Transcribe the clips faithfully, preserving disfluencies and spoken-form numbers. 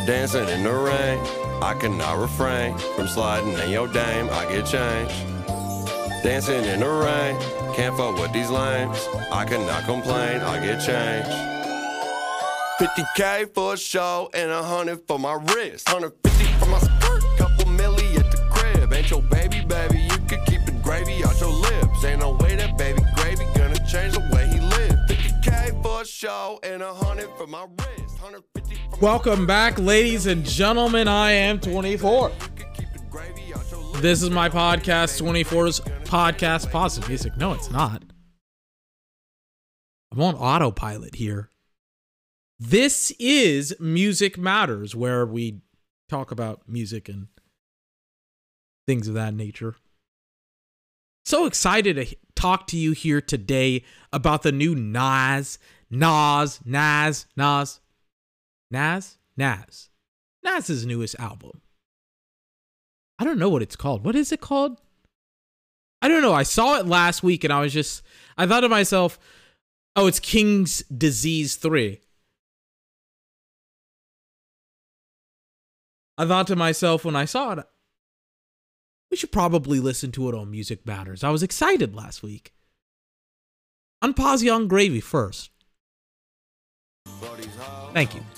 Dancing in the rain, I cannot refrain from sliding in your dame, I get changed. Dancing in the rain, can't fuck with these lames, I cannot complain, I get changed. fifty K for a show and a hundred for my wrist, one hundred fifty for my skirt, couple milli at the crib. Ain't your baby, baby, you could keep the gravy out your lips. Ain't no way that baby gravy gonna change the way he live. fifty K for a show and a hundred for my wrist, one hundred fifty for my Welcome back, ladies and gentlemen. I am twenty-four. This is my podcast, twenty-four's podcast. Positive music. No, it's not. I'm on autopilot here. This is Music Matters, where we talk about music and things of that nature. So excited to talk to you here today about the new Nas, Nas, Nas, Nas, Nas, Nas, Nas's newest album. I don't know what it's called. What is it called? I don't know. I saw it last week and I was just, I thought to myself, oh, it's King's Disease three. I thought to myself when I saw it, we should probably listen to it on Music Matters. I was excited last week. Unpause Young Gravy first. Thank you.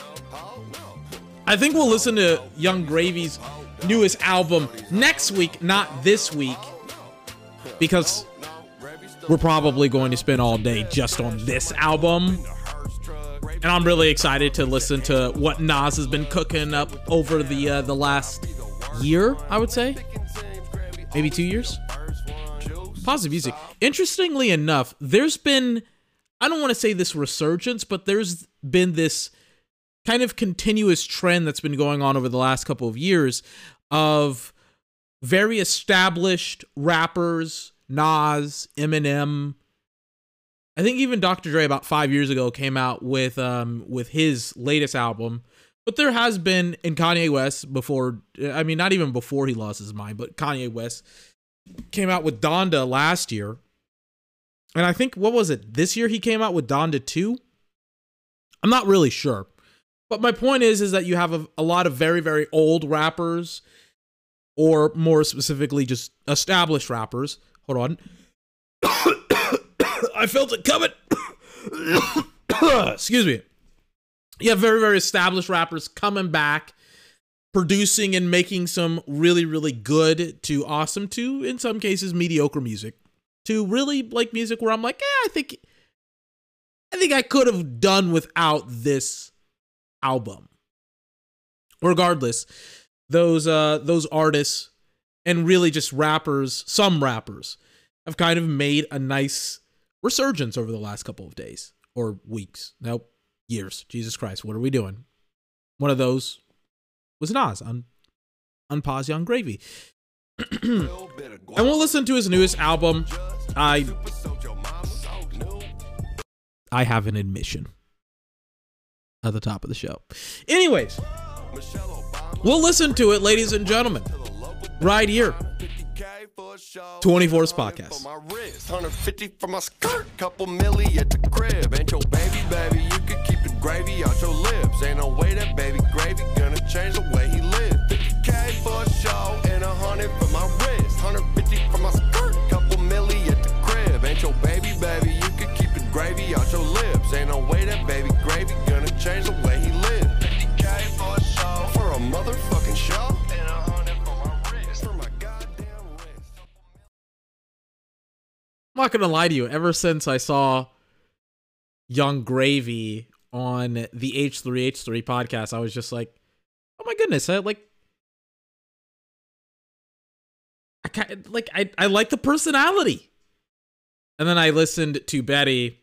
I think we'll listen to Young Gravy's newest album next week, not this week, because we're probably going to spend all day just on this album. And I'm really excited to listen to what Nas has been cooking up over the uh, the last year, I would say. Maybe two years. Positive music. Interestingly enough, there's been, I don't want to say this resurgence, but there's been this kind of continuous trend that's been going on over the last couple of years of very established rappers, Nas, Eminem. I think even Doctor Dre about five years ago came out with um with his latest album. But there has been, in Kanye West before, I mean, not even before he lost his mind, but Kanye West came out with Donda last year. And I think, what was it? This year he came out with Donda two? I'm not really sure. But my point is, is that you have a, a lot of very, very old rappers, or more specifically, just established rappers. Hold on. I felt it coming. Excuse me. You have very, very established rappers coming back, producing and making some really, really good to awesome to, in some cases, mediocre music, to really like music where I'm like, yeah, I think, I think I could have done without this album. Regardless, those uh, those artists and really just rappers, some rappers, have kind of made a nice resurgence over the last couple of days or weeks. Nope. Years. Jesus Christ, what are we doing? One of those was Nas on Unpause Young Gravy. And we'll listen to his newest album. I I have an admission at the top of the show. Anyways, we'll listen to it, ladies and gentlemen, right here. twenty-four's podcast. one hundred fifty for my skirt, couple milli at the crib. Ain't your baby, baby, you could keep the gravy out your lips. Ain't no way that baby gravy gonna change the way he live. fifty K for a show and a hundred for my wrist, one hundred fifty for my skirt, couple milli at the crib. Ain't your baby, baby, you could keep the gravy out your lips. Ain't no way that baby gravy gonna change the way he live. fifty K for a show, for a motherfucking show. I'm not going to lie to you. Ever since I saw Young Gravy on the H three H three podcast, I was just like, oh my goodness. I like, I kind like, I, I like the personality. And then I listened to Betty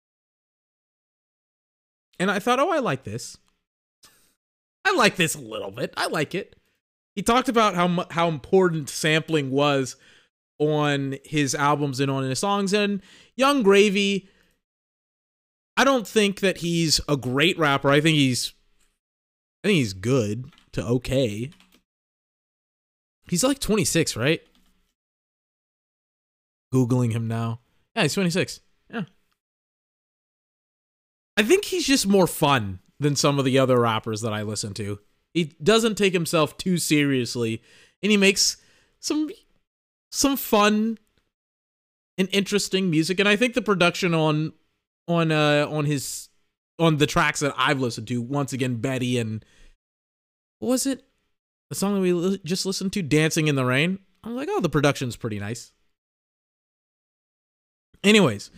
and I thought, oh, I like this. I like this a little bit. I like it. He talked about how, how important sampling was on his albums and on his songs. And Young Gravy, I don't think that he's a great rapper. I think he's I think he's good to okay. He's like twenty-six, right? Googling him now. Yeah, he's twenty-six. Yeah. I think he's just more fun than some of the other rappers that I listen to. He doesn't take himself too seriously, and he makes some some fun and interesting music. And I think the production on on uh on his on the tracks that I've listened to, once again, Betty and what was it? The song that we li- just listened to, Dancing in the Rain. I'm like, oh, the production's pretty nice. Anyways,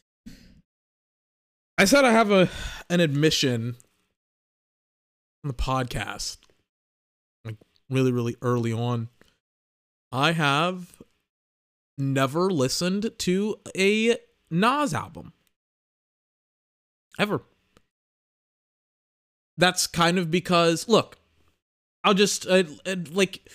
I said I have a an admission on the podcast, like really, really early on. I have never listened to a Nas album. Ever. That's kind of because, look, I'll just, uh, uh, like,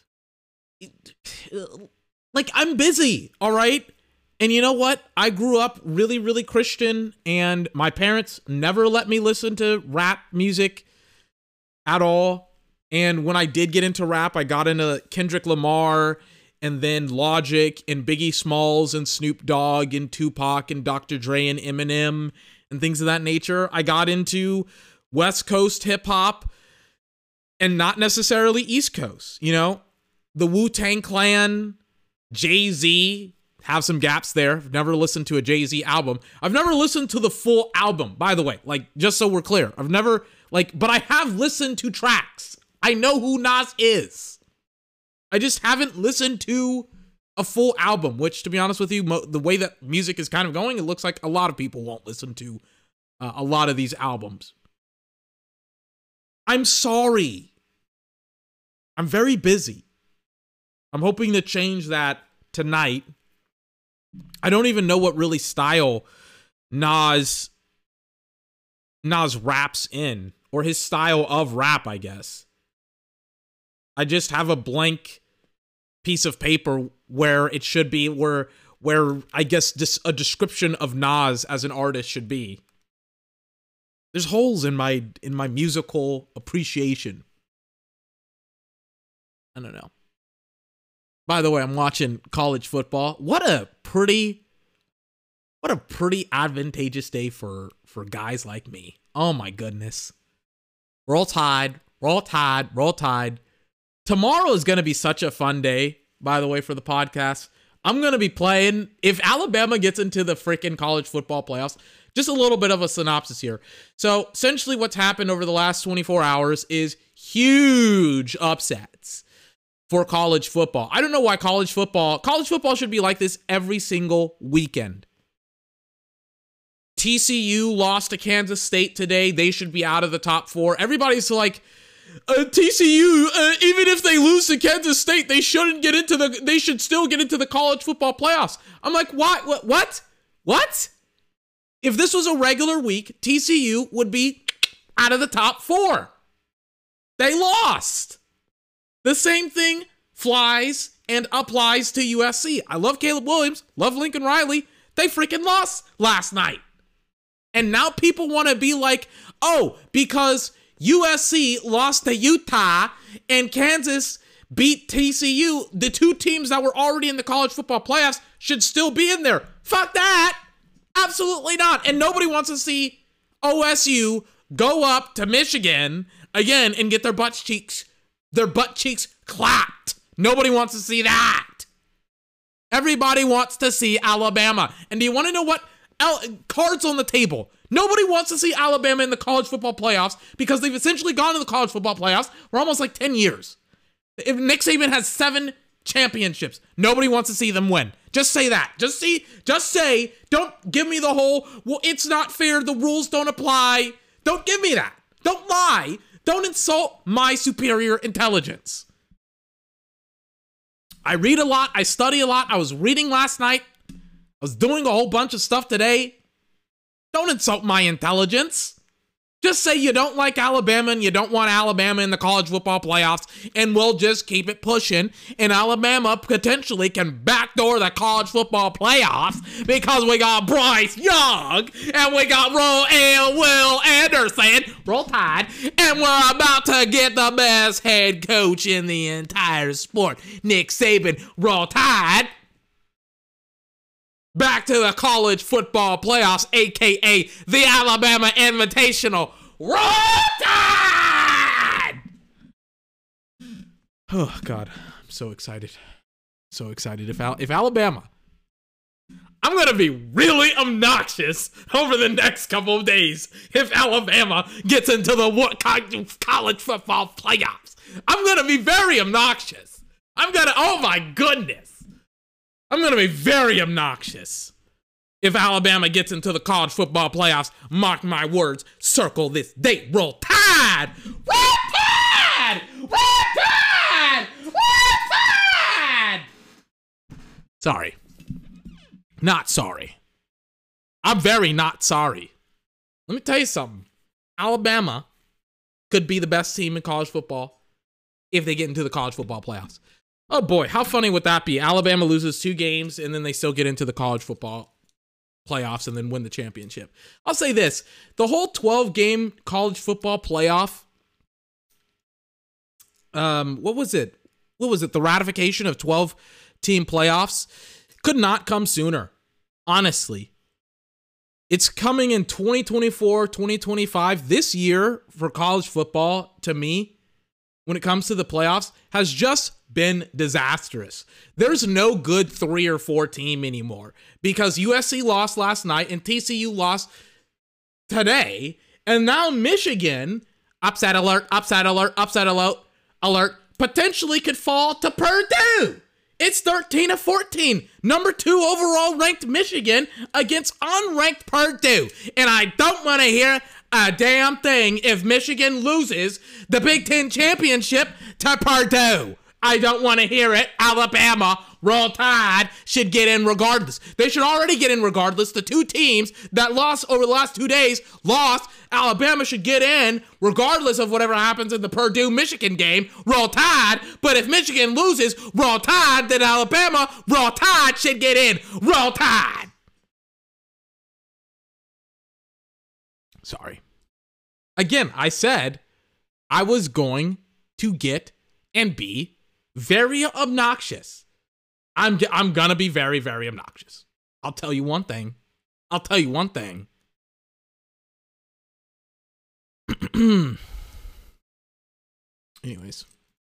like, I'm busy, all right? And you know what? I grew up really, really Christian, and my parents never let me listen to rap music at all. And when I did get into rap, I got into Kendrick Lamar, and then Logic, and Biggie Smalls, and Snoop Dogg, and Tupac, and Doctor Dre, and Eminem, and things of that nature. I got into West Coast hip-hop, and not necessarily East Coast, you know? The Wu-Tang Clan, Jay-Z, have some gaps there. I've never listened to a Jay-Z album. I've never listened to the full album, by the way, like, just so we're clear. I've never, like, but I have listened to tracks. I know who Nas is. I just haven't listened to a full album, which, to be honest with you, mo- the way that music is kind of going, it looks like a lot of people won't listen to uh, a lot of these albums. I'm sorry. I'm very busy. I'm hoping to change that tonight. I don't even know what really style Nas Nas raps in, or his style of rap, I guess. I just have a blank piece of paper where it should be, where where I guess just a description of Nas as an artist should be. There's holes in my in my musical appreciation. I don't know. By the way, I'm watching college football. What a pretty, what a pretty advantageous day for, for guys like me. Oh my goodness. We're all tied. We're all tied. We're all tied. Tomorrow is going to be such a fun day, by the way, for the podcast. I'm going to be playing, if Alabama gets into the freaking college football playoffs, just a little bit of a synopsis here. So essentially what's happened over the last twenty-four hours is huge upsets for college football. I don't know why college football, college football should be like this every single weekend. T C U lost to Kansas State today. They should be out of the top four. Everybody's like, uh, T C U, uh, even if they lose to Kansas State, they shouldn't get into the, they should still get into the college football playoffs. I'm like, what, what, what, what? If this was a regular week, T C U would be out of the top four. They lost. The same thing flies and applies to U S C. I love Caleb Williams, love Lincoln Riley. They freaking lost last night. And now people want to be like, oh, because U S C lost to Utah and Kansas beat T C U, the two teams that were already in the college football playoffs should still be in there. Fuck that. Absolutely not. And nobody wants to see O S U go up to Michigan again and get their butt cheeks Their butt cheeks clapped. Nobody wants to see that. Everybody wants to see Alabama. And do you want to know what? Al- cards on the table. Nobody wants to see Alabama in the college football playoffs because they've essentially gone to the college football playoffs for almost like ten years. If Nick Saban has seven championships, nobody wants to see them win. Just say that. Just see, just say, don't give me the whole, well, it's not fair, the rules don't apply. Don't give me that. Don't lie. Don't insult my superior intelligence. I read a lot. I study a lot. I was reading last night. I was doing a whole bunch of stuff today. Don't insult my intelligence. Just say you don't like Alabama and you don't want Alabama in the college football playoffs, and we'll just keep it pushing. And Alabama potentially can backdoor the college football playoffs because we got Bryce Young and we got Ro and Will Anderson, Roll Tide, and we're about to get the best head coach in the entire sport, Nick Saban, Roll Tide. Back to the college football playoffs, a k a the Alabama Invitational. Roll Tide! Oh, God. I'm so excited. So excited. If, Al- if Alabama... I'm going to be really obnoxious over the next couple of days if Alabama gets into the college football playoffs. I'm going to be very obnoxious. I'm going to... Oh, my goodness. I'm going to be very obnoxious if Alabama gets into the college football playoffs. Mark my words. Circle this date. Roll Tide! Roll Tide! Roll Tide! Roll Tide! Sorry. Not sorry. I'm very not sorry. Let me tell you something. Alabama could be the best team in college football if they get into the college football playoffs. Oh boy, how funny would that be? Alabama loses two games and then they still get into the college football playoffs and then win the championship. I'll say this. The whole twelve-game college football playoff, um, what was it? What was it? The ratification of twelve-team playoffs could not come sooner, honestly. It's coming in twenty twenty-four, twenty twenty-five. This year for college football, to me, when it comes to the playoffs, has just been disastrous. There's no good three or four team anymore because U S C lost last night and T C U lost today. And now Michigan, upset alert, upset alert, upset alert, alert, potentially could fall to Purdue. It's thirteen to fourteen. Number two overall ranked Michigan against unranked Purdue. And I don't want to hear a damn thing if Michigan loses the Big Ten championship to Purdue. I don't want to hear it. Alabama, Roll Tide, should get in regardless. They should already get in regardless. The two teams that lost over the last two days lost. Alabama should get in regardless of whatever happens in the Purdue-Michigan game. Roll Tide. But if Michigan loses, Roll Tide, then Alabama, Roll Tide should get in. Roll Tide. Sorry. Again, I said I was going to get and be very obnoxious. I'm I'm gonna be very, very obnoxious. I'll tell you one thing. I'll tell you one thing. Anyways.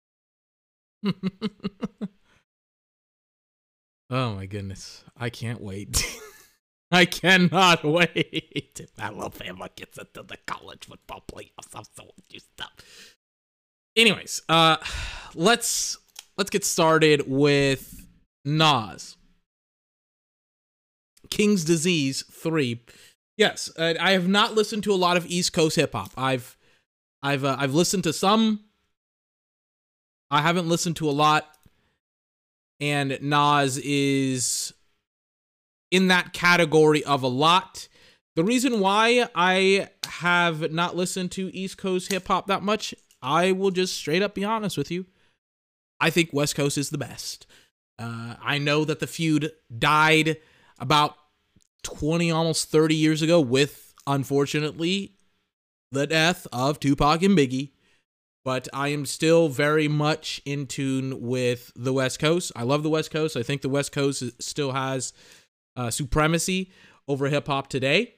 Oh my goodness. I can't wait. I cannot wait if Alabama gets into the college football playoffs. I'm so juiced up. Anyways, uh, let's let's get started with Nas. King's Disease three. Yes, uh, I have not listened to a lot of East Coast hip hop. I've I've uh, I've listened to some. I haven't listened to a lot. And Nas is in that category of a lot. The reason why I have not listened to East Coast hip hop that much, I will just straight up be honest with you. I think West Coast is the best. Uh, I know that the feud died about twenty, almost thirty years ago with, unfortunately, the death of Tupac and Biggie. But I am still very much in tune with the West Coast. I love the West Coast. I think the West Coast still has uh, supremacy over hip-hop today.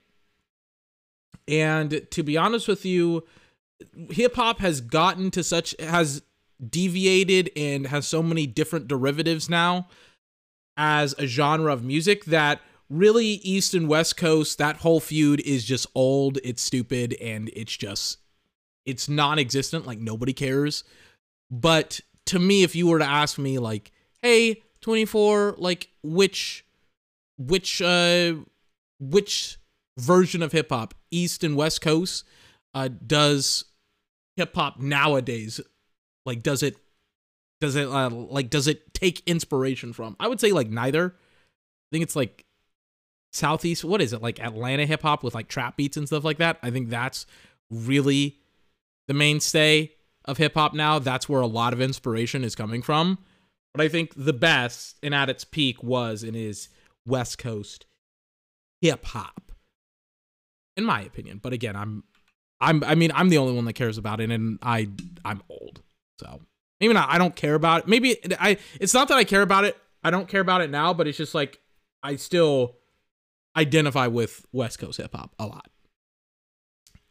And to be honest with you, hip-hop has gotten to such, has deviated and has so many different derivatives now as a genre of music that really East and West Coast, that whole feud is just old, it's stupid, and it's just, it's non-existent, like nobody cares. But to me, if you were to ask me like, hey, twenty-four, like which, which, uh, which version of hip hop, East and West Coast, uh, does hip hop nowadays, like, does it, does it, uh, like, does it take inspiration from? I would say like neither. I think it's like Southeast, what is it, like Atlanta hip hop with like trap beats and stuff like that. I think that's really the mainstay of hip hop now. That's where a lot of inspiration is coming from. But I think the best and at its peak was and is West Coast hip hop, in my opinion. But again, I'm, I'm, I mean, I'm the only one that cares about it, and I, I'm old, so maybe not. I don't care about it. Maybe I. It's not that I care about it. I don't care about it now, but it's just like I still identify with West Coast hip hop a lot.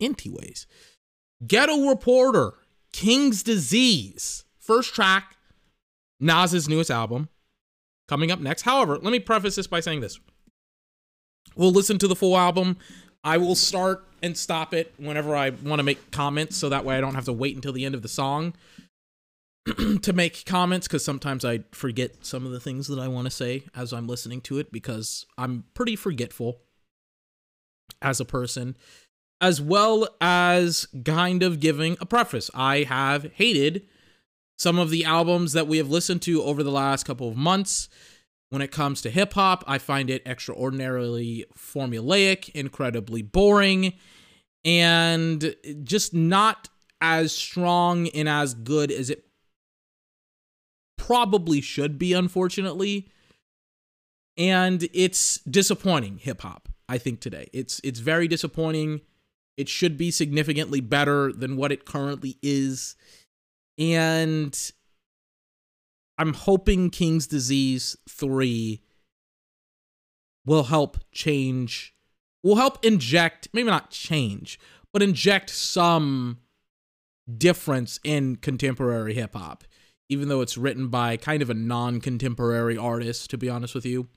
anyways, Ghetto Reporter, King's Disease, first track, Nas's newest album, coming up next. However, let me preface this by saying this. We'll listen to the full album. I will start and stop it whenever I want to make comments, so that way I don't have to wait until the end of the song to make comments, because sometimes I forget some of the things that I want to say as I'm listening to it, because I'm pretty forgetful as a person, as well as kind of giving a preface. I have hated some of the albums that we have listened to over the last couple of months. When it comes to hip-hop, I find it extraordinarily formulaic, incredibly boring, and just not as strong and as good as it probably should be, unfortunately. And it's disappointing, hip-hop, I think, today. It's it's very disappointing. It should be significantly better than what it currently is. And I'm hoping King's Disease three will help change, will help inject, maybe not change, but inject some difference in contemporary hip-hop, even though it's written by kind of a non-contemporary artist, to be honest with you.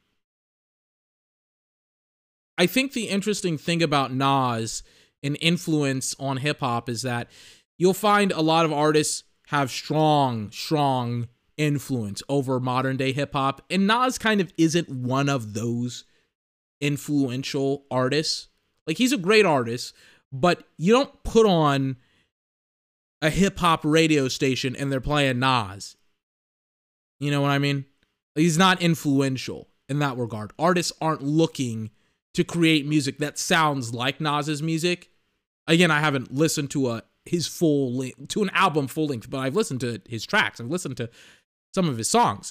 I think the interesting thing about Nas and influence on hip-hop is that you'll find a lot of artists have strong, strong influence over modern-day hip-hop, and Nas kind of isn't one of those influential artists. Like, he's a great artist, but you don't put on a hip-hop radio station and they're playing Nas. You know what I mean? He's not influential in that regard. Artists aren't looking to create music that sounds like Nas's music. Again, I haven't listened to a his full length, to an album full length, but I've listened to his tracks. I've listened to some of his songs.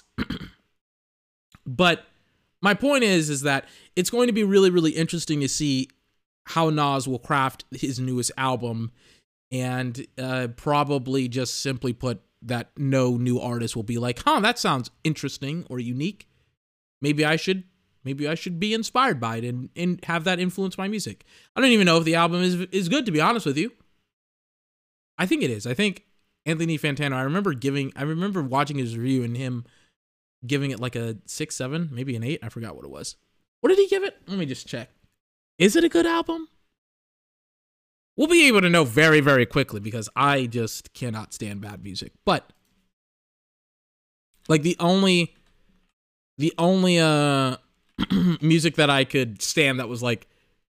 But my point is, is that it's going to be really, really interesting to see how Nas will craft his newest album, and uh, probably just simply put that no new artist will be like, huh, that sounds interesting or unique. Maybe I should, maybe I should be inspired by it and, and have that influence my music. I don't even know if the album is is good, to be honest with you. I think it is. I think Anthony Fantano, I remember giving, I remember watching his review and him giving it like a six, seven, maybe an eight. I forgot what it was. What did he give it? Let me just check. Is it a good album? We'll be able to know very, very quickly, because I just cannot stand bad music. But like the only, the only uh music that I could stand that was like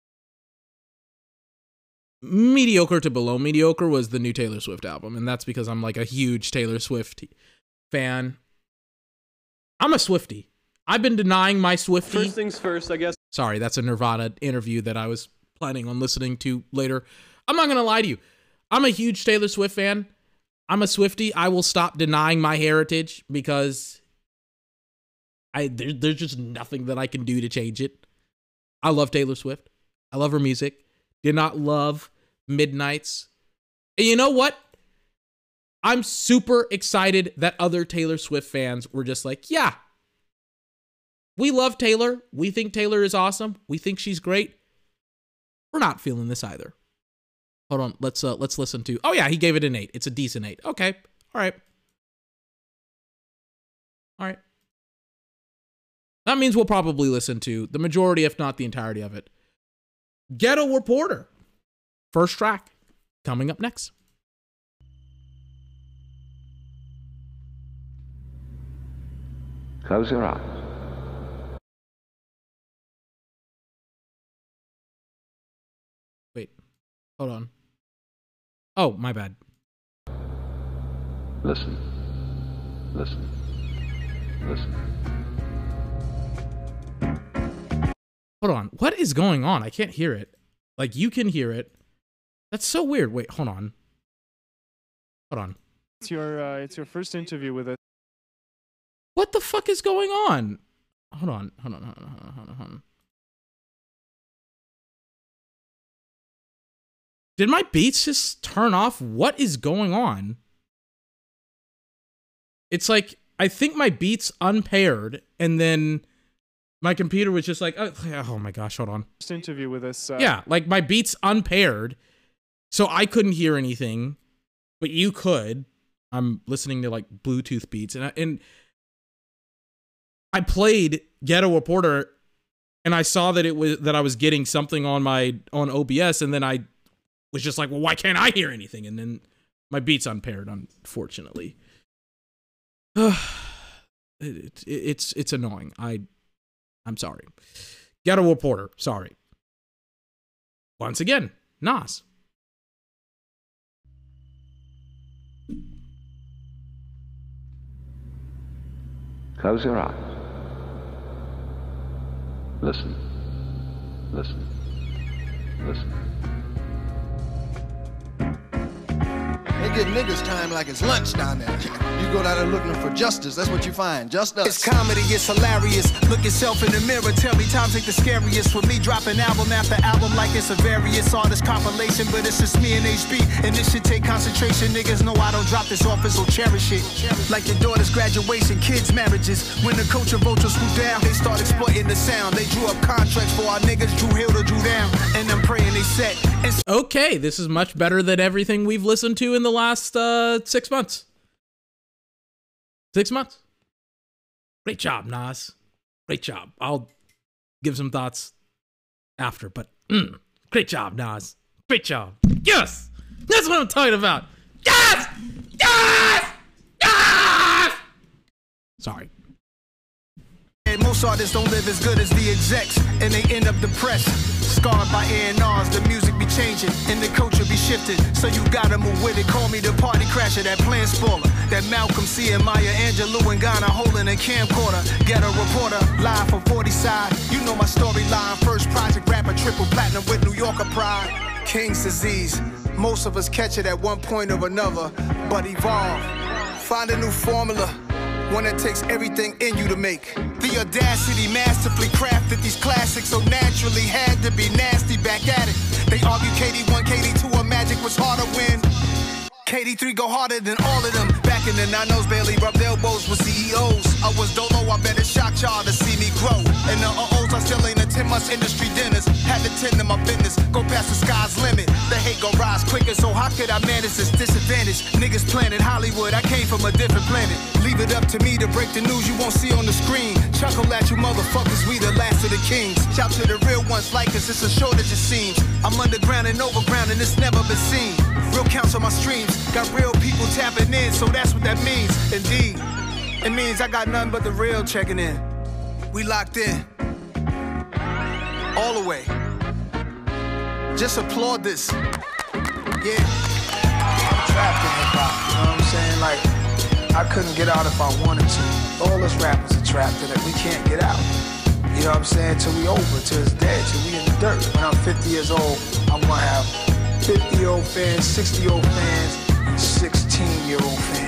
mediocre to below mediocre was the new Taylor Swift album, and that's because I'm like a huge Taylor Swift fan. I'm a Swiftie. I've been denying my Swiftie. First things first, I guess. Sorry, that's a Nirvana interview that I was planning on listening to later. I'm not going to lie to you. I'm a huge Taylor Swift fan. I'm a Swiftie. I will stop denying my heritage because I there, there's just nothing that I can do to change it. I love Taylor Swift. I love her music. Did not love Midnights. And you know what? I'm super excited that other Taylor Swift fans were just like, yeah, we love Taylor. We think Taylor is awesome. We think she's great. We're not feeling this either. Hold on. Let's uh, let's listen to. Oh yeah, he gave it an eight. It's a decent eight. Okay. All right. All right. That means we'll probably listen to the majority, if not the entirety of it. Ghetto Reporter. First track coming up next. Close your eyes. Wait. Hold on. Oh, my bad. Listen. Listen. Listen. Hold on. What is going on? I can't hear it. Like, you can hear it. That's so weird. Wait, hold on. Hold on. It's your uh, it's your first interview with us. What the fuck is going on? Hold on. Hold on. Hold on. Hold on. Hold on. Hold on. Did my beats just turn off? What is going on? It's like, I think my beats unpaired, and then my computer was just like, oh, oh my gosh, hold on. First interview with us. Uh, yeah, like my beats unpaired, So I couldn't hear anything, but you could. I'm listening to like Bluetooth beats, and I, and I played Ghetto Reporter, and I saw that it was that I was getting something on my on O B S, and then I was just like, well, why can't I hear anything? And then my beats unpaired, unfortunately. it, it, it's it's annoying. I I'm sorry. Ghetto Reporter, sorry. Once again, Nas. Close your eyes. Listen. Listen. Listen. They give niggas time like it's lunch down there. You go down there looking for justice, that's what you find, just us. It's comedy, it's hilarious. Look yourself in the mirror, tell me times ain't the scariest. With me dropping album after album like it's a various artist compilation, but it's just me and H B, and this should take concentration. Niggas know I don't drop this off, so cherish it. Like your daughter's graduation, kids' marriages. When the culture vultures swoop down, they start exploiting the sound. They drew up contracts for our niggas, Drew Hill to Drew down, and I'm praying they set. And okay, this is much better than everything we've listened to in the last uh, six months. Six months. Great job, Nas. Great job. I'll give some thoughts after, but mm, great job, Nas. Great job. Yes! That's what I'm talking about. Yes! Yes! Yes! Sorry. most artists don't live as good as the execs, and they end up depressed. Scarred by A and R's, the music be changing, and the culture be shifted. So you gotta move with it. Call me the party crasher, that plan spoiler, that Malcolm C and Maya Angelou and Ghana holding a camcorder. Ghetto Reporter, live from forty side. You know my storyline. First project rapper, triple platinum with New Yorker pride. King's disease. Most of us catch it at one point or another, but evolve. Find a new formula, one that takes everything in you to make. The audacity masterfully crafted these classics, so naturally had to be nasty back at it. They argue K D one, K D two, or Magic was harder when K D three go harder than all of them. Back in the nineties, barely rubbed elbows with C E Os. I was dolo, I better shock y'all to see me grow. And the uh-ohs, I still ain't attend much industry dinners. Had to tend to my business, go past the sky's limit. The hate gon' rise quicker, so how could I manage this disadvantage? Niggas planet Hollywood, I came from a different planet. Leave it up to me to break the news you won't see on the screen. Chuckle at you motherfuckers, we the last of the kings. Shout to the real ones like us, it's a shortage it seems. I'm underground and overground and it's never been seen. Real counts on my streams, got real people tapping in, so that's what that means. Indeed, it means I got nothing but the real checking in. We locked in, all the way. Just applaud this. Yeah. I'm trapped in hip hop, you know what I'm saying? Like, I couldn't get out if I wanted to. All us rappers are trapped in it, we can't get out. You know what I'm saying? Till we over, till it's dead, till we in the dirt. When I'm fifty years old, I'm gonna have fifty-year-old fans, sixty-year-old fans, and sixteen-year-old fans.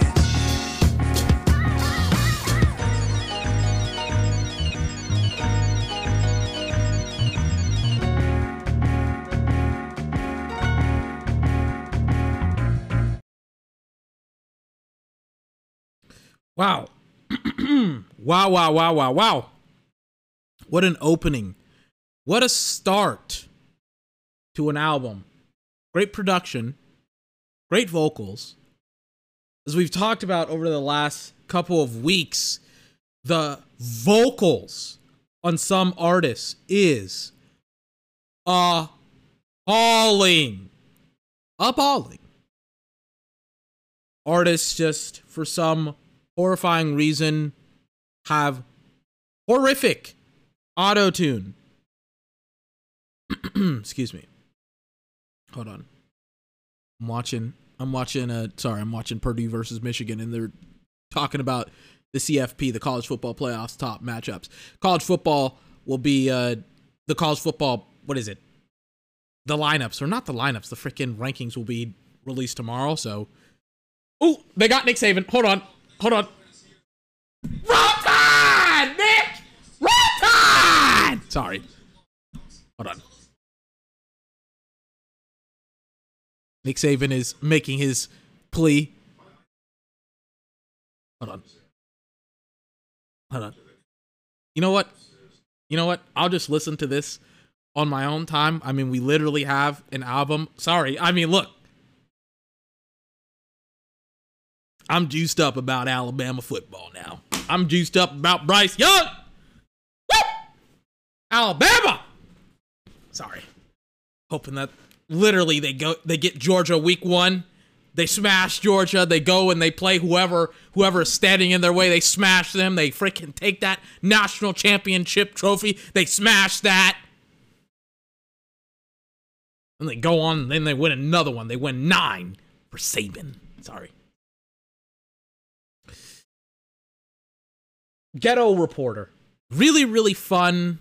Wow. Wow, wow, wow, wow, wow. What an opening. What a start to an album. Great production. Great vocals. As we've talked about over the last couple of weeks, the vocals on some artists is appalling. Appalling. Artists just, for some horrifying reason, have horrific auto-tune. Excuse me. Hold on. I'm watching, I'm watching, uh, sorry, I'm watching Purdue versus Michigan, and they're talking about the C F P, the college football playoffs top matchups. College football will be, uh, the college football, what is it? The lineups, or not the lineups, the freaking rankings will be released tomorrow, so. Ooh, they got Nick Saban. Hold on. Hold on. Roll Tide, Nick! Roll Tide! Sorry. Hold on. Nick Saban is making his plea. Hold on. Hold on. You know what? You know what? I'll just listen to this on my own time. I mean, we literally have an album. Sorry. I mean, look. I'm juiced up about Alabama football now. I'm juiced up about Bryce Young. Woo! Alabama. Sorry. Hoping that literally they go, they get Georgia week one. They smash Georgia. They go and they play whoever, whoever is standing in their way. They smash them. They freaking take that national championship trophy. They smash that. And they go on, and then they win another one. They win nine for Saban. Sorry. Ghetto Reporter. Really, really fun.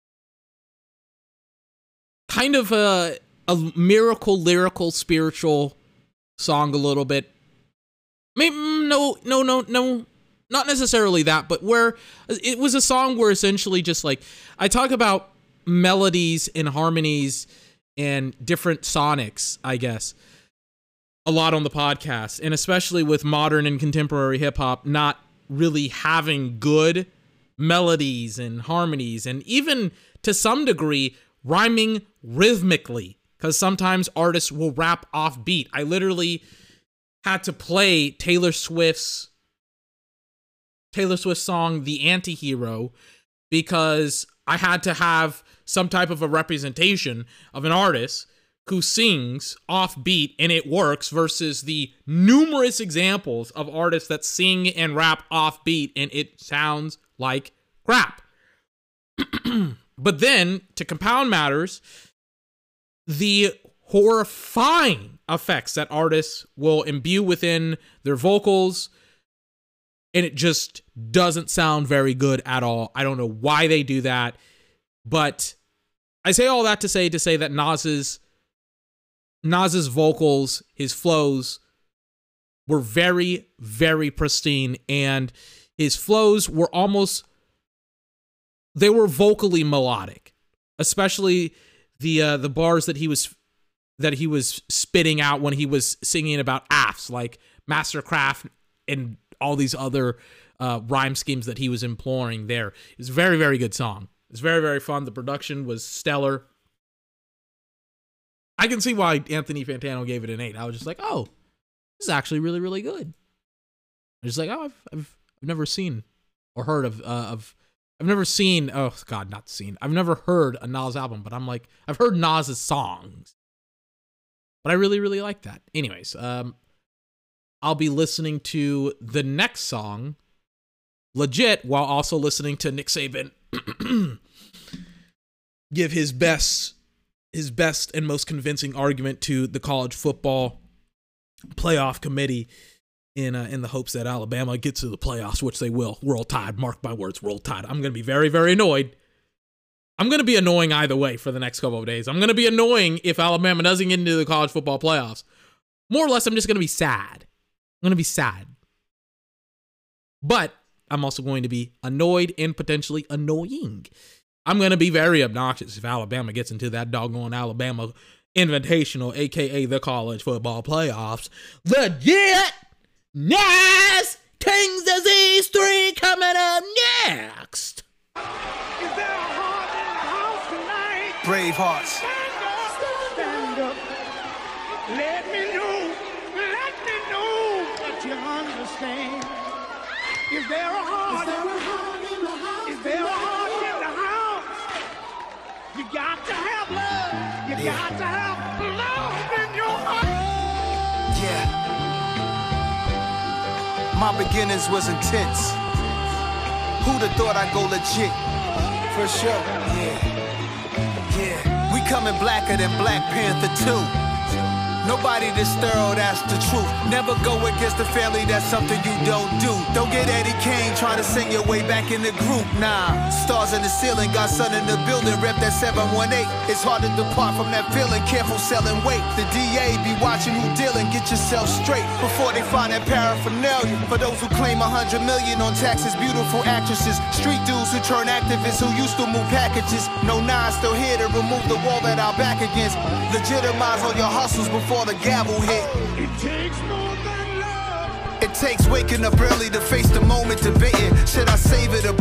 Kind of a, a miracle, lyrical, spiritual song a little bit. Maybe, no, no, no, no. Not necessarily that, but where it was a song where essentially just like, I talk about melodies and harmonies and different sonics, I guess, a lot on the podcast, and especially with modern and contemporary hip-hop not really having good melodies and harmonies, and even to some degree rhyming rhythmically, because sometimes artists will rap off beat. I literally had to play Taylor Swift's Taylor Swift's song The Antihero because I had to have some type of a representation of an artist who sings off beat and it works versus the numerous examples of artists that sing and rap off beat and it sounds like crap. But then, to compound matters, the horrifying effects that artists will imbue within their vocals, and it just doesn't sound very good at all. I don't know why they do that. But I say all that to say to say that Nas's Nas's vocals, his flows were very, very pristine, and his flows were almost, they were vocally melodic, especially the uh, the bars that he was that he was spitting out when he was singing about A Fs like Mastercraft and all these other uh, rhyme schemes that he was imploring there. It was a very, very good song. It's very, very fun. The production was stellar. I can see why Anthony Fantano gave it an eight. I was just like, oh, this is actually really, really good. I was just like, oh, I've, I've, I've never seen or heard of, uh, of, I've never seen, oh God, not seen. I've never heard a Nas album, but I'm like, I've heard Nas's songs. But I really, really like that. Anyways, um, I'll be listening to the next song, Legit, while also listening to Nick Saban give his best his best and most convincing argument to the college football playoff committee in uh, in the hopes that Alabama gets to the playoffs, which they will. Roll Tide, mark my words, roll Tide. I'm going to be very, very annoyed. I'm going to be annoying either way for the next couple of days. I'm going to be annoying if Alabama doesn't get into the college football playoffs. More or less, I'm just going to be sad. I'm going to be sad. But I'm also going to be annoyed and potentially annoying. I'm going to be very obnoxious if Alabama gets into that doggone Alabama Invitational, a k a the college football playoffs. Legit! Nice! King's Disease three coming up next! Is there a heart in the house tonight? Brave hearts. Stand up, stand up. Let me know, let me know that you understand. Is there a heart? Is there a heart in the house? Is there a heart in the house? You got to have love. You yeah. got to have love in your heart. Yeah. My beginnings was intense. Who'd have thought I'd go legit? For sure. Yeah. Yeah. We coming blacker than Black Panther two. Nobody this thorough, that's the truth. Never go against the family, that's something you don't do. Don't get Eddie Kane trying to sing your way back in the group. Nah, stars in the ceiling, got sun in the building, rep that seven one eight. It's hard to depart from that feeling, careful selling weight. The D A be watching who dealing, get yourself straight before they find that paraphernalia. For those who claim a hundred million on taxes, beautiful actresses, street dudes who turn activists who used to move packages. No nine still here to remove the wall that our back against. Legitimize all your hustles before the gavel hit. It takes more than love. It takes waking up early to face the moment, debating. Should I save it or blow it? I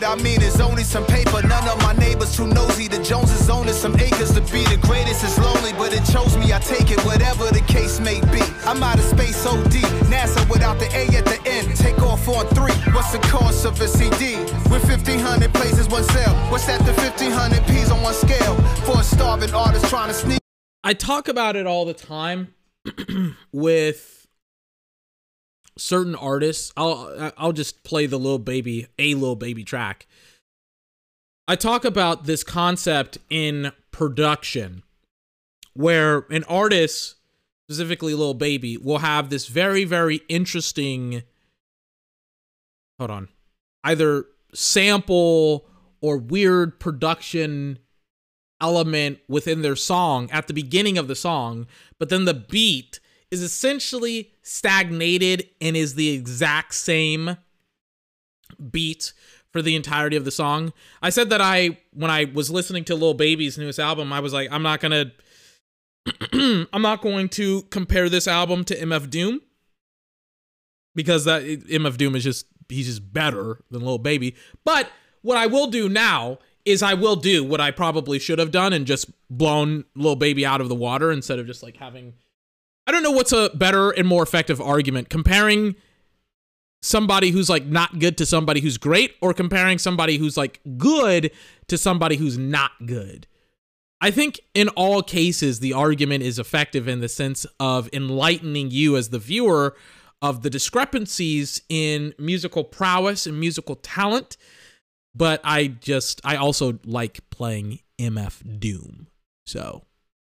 I mean it's only some paper. None of my neighbors too nosy. The Joneses owning some acres. To be the greatest is lonely, but it chose me. I take it, whatever the case may be. I'm out of space O D. NASA without the A at the end. Take off on three. What's the cost of a C D? With fifteen hundred places, one sale. What's that to fifteen hundred P's on one scale? For a starving artist trying to sneak. I talk about it all the time with certain artists. I'll I'll just play the Lil Baby, a Lil Baby track. I talk about this concept in production where an artist, specifically Lil Baby, will have this very, very interesting, hold on, either sample or weird production element within their song at the beginning of the song, but then the beat is essentially stagnated and is the exact same beat for the entirety of the song. I said that I, when I was listening to Lil Baby's newest album, I was like, I'm not gonna, I'm not going to compare this album to M F Doom because that M F Doom is just, he's just better than Lil Baby. But what I will do now is I will do what I probably should have done and just blown Lil Baby out of the water instead of just like having, I don't know what's a better and more effective argument, comparing somebody who's like not good to somebody who's great, or comparing somebody who's like good to somebody who's not good. I think in all cases, the argument is effective in the sense of enlightening you as the viewer of the discrepancies in musical prowess and musical talent. But I just, I also like playing M F Doom. So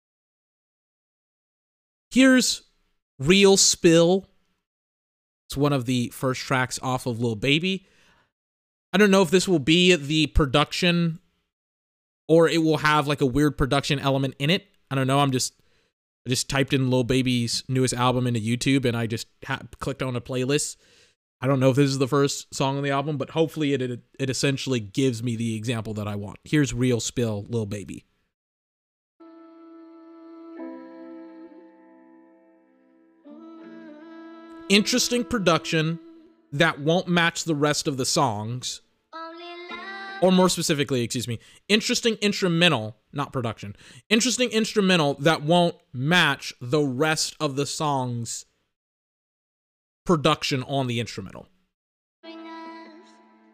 here's Real Spill. It's one of the first tracks off of Lil Baby. I don't know if this will be the production or it will have like a weird production element in it. I don't know. I'm just, I just typed in Lil Baby's newest album into YouTube and I just ha- clicked on a playlist. I don't know if this is the first song on the album, but hopefully it, it it essentially gives me the example that I want. Here's Real Spill, Lil Baby. Interesting production that won't match the rest of the songs. Or more specifically, excuse me, interesting instrumental, not production. Interesting instrumental that won't match the rest of the songs production on the instrumental. Bring us,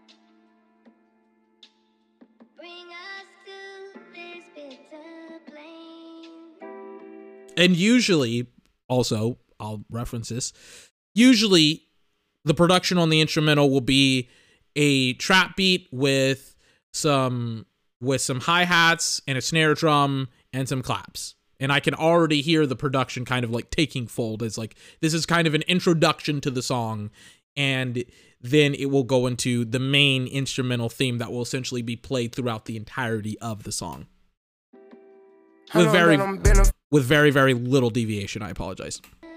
bring us to this bitter plain. And usually, also, I'll reference this, usually the production on the instrumental will be a trap beat with some with some hi-hats and a snare drum and some claps. And I can already hear the production kind of like taking fold. It's like, this is kind of an introduction to the song. And then it will go into the main instrumental theme that will essentially be played throughout the entirety of the song. With very, with very, very little deviation. I apologize.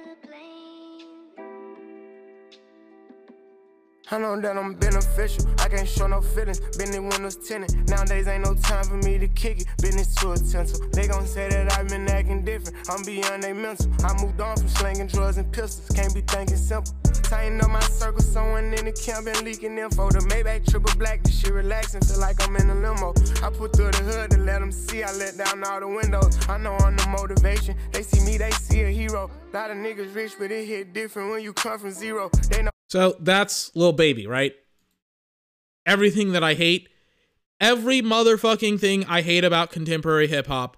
I know that I'm beneficial, I can't show no feelings. Been in windows tinted, nowadays ain't no time for me to kick it. Business to a tinsel, they gon' say that I've been acting different. I'm beyond they mental, I moved on from slinging drugs and pistols. Can't be thinking simple, tighten up my circle, someone in the camp been leaking info. The Maybach triple black, this shit relaxing, feel like I'm in a limo. I put through the hood to let them see, I let down all the windows. I know I'm the motivation, they see me, they see a hero. Lot of niggas rich, but it hit different when you come from zero. They know. So that's Lil Baby, right? Everything that I hate, every motherfucking thing I hate about contemporary hip hop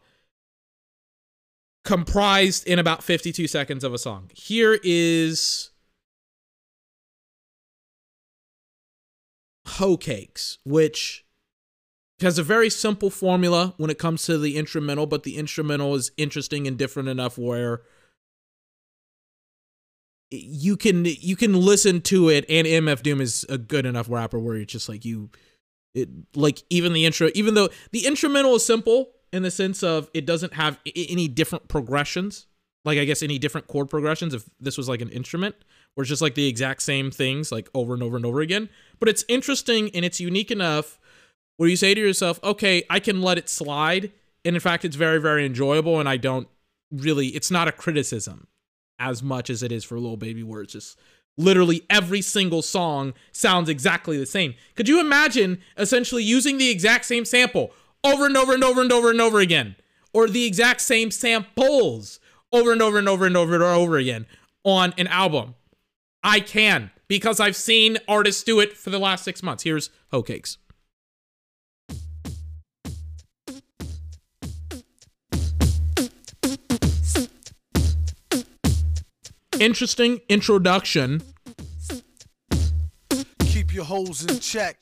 comprised in about fifty-two seconds of a song. Here is Hoe Cakes, which has a very simple formula when it comes to the instrumental, but the instrumental is interesting and different enough where you can you can listen to it, and M F Doom is a good enough rapper where it's just like you, it like even the intro, even though the instrumental is simple in the sense of it doesn't have any different progressions, like I guess any different chord progressions if this was like an instrument, where it's just like the exact same things like over and over and over again. But it's interesting and it's unique enough where you say to yourself, okay, I can let it slide, and in fact, it's very very enjoyable, and I don't really, it's not a criticism as much as it is for Lil Baby, where it's just literally every single song sounds exactly the same. Could you imagine essentially using the exact same sample over and over and over and over and over again, or the exact same samples over and over and over and over and over again on an album? I can, because I've seen artists do it for the last six months. Here's Hoe Cakes. Interesting introduction. Keep your hoes in check.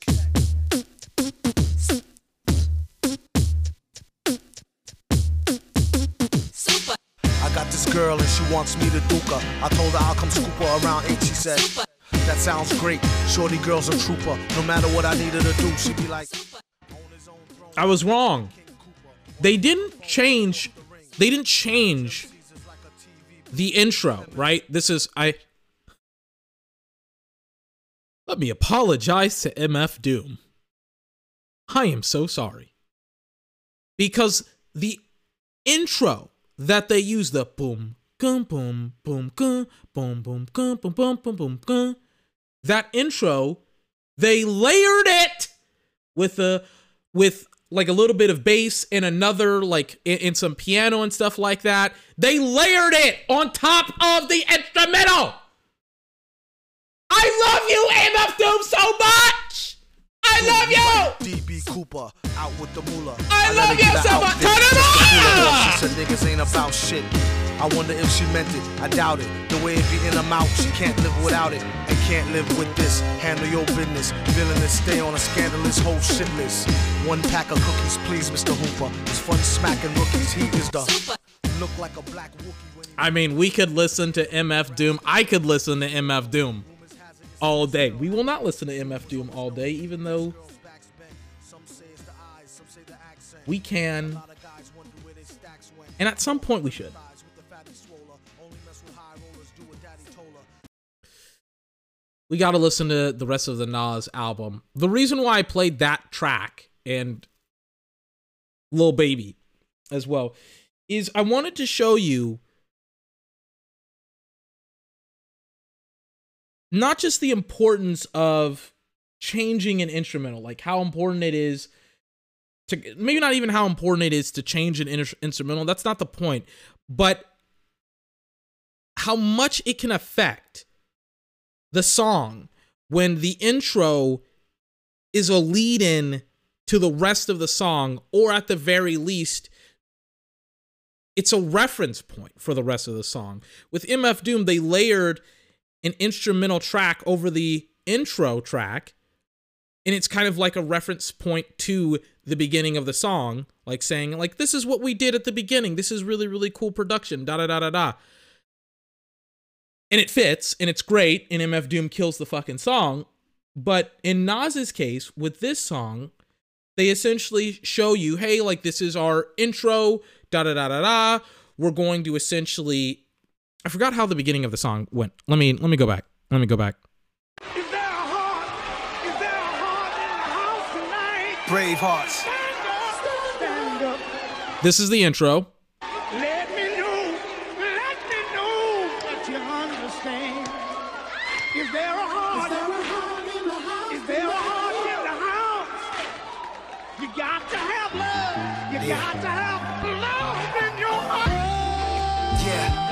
Super. I got this girl and she wants me to duke her. I told her I'll come scoop her around eight. She said, Super. That sounds great. Shorty girl's a trooper. No matter what I need her to do, she'd be like. I was wrong. They didn't change. They didn't change the intro, right? This is, I, let me apologize to M F Doom. I am so sorry. Because the intro that they use, the boom, boom, boom, boom, boom, boom, boom, boom, boom, boom, boom, boom, boom, that intro, they layered it with a, with like a little bit of bass and another, like, in, in some piano and stuff like that. They layered it on top of the instrumental. I love you, M F Doom, so much. I love you. D B Cooper out with the moolah. I, I love you so much. Turn it on. She said niggas ain't about shit. I wonder if she meant it. I doubt it. The way it be in her mouth, she can't live without it. And can't live with this. Handle your business. Villainous, stay on a scandalous whole shit list. One pack of cookies, please, Mister Hooper. It's fun smacking rookies. He is the look like a black Wookie when he I mean, we could listen to M F Doom. I could listen to M F Doom all day. We will not listen to M F Doom all day, even though we can. And at some point we should. We got to listen to the rest of the Nas album. The reason why I played that track and Lil Baby as well is I wanted to show you not just the importance of changing an instrumental, like how important it is to, maybe not even how important it is to change an in- instrumental. That's not the point, but how much it can affect the song when the intro is a lead-in to the rest of the song, or at the very least, it's a reference point for the rest of the song. With M F Doom, they layered an instrumental track over the intro track, and it's kind of like a reference point to the beginning of the song, like saying, like, this is what we did at the beginning. This is really, really cool production, da-da-da-da-da. And it fits, and it's great, and M F Doom kills the fucking song. But in Nas's case, with this song, they essentially show you, hey, like, this is our intro, da-da-da-da-da. We're going to essentially... I forgot how the beginning of the song went. Let me let me go back. Let me go back. Is there a heart? Is there a heart in the house tonight? Brave hearts. Stand up. Stand up. This is the intro. Let me know. Let me know that you understand. Is there a heart? Is there a heart in the house? Is there a heart in the house? You got to have love. You yeah. got to have love in your heart. Yeah.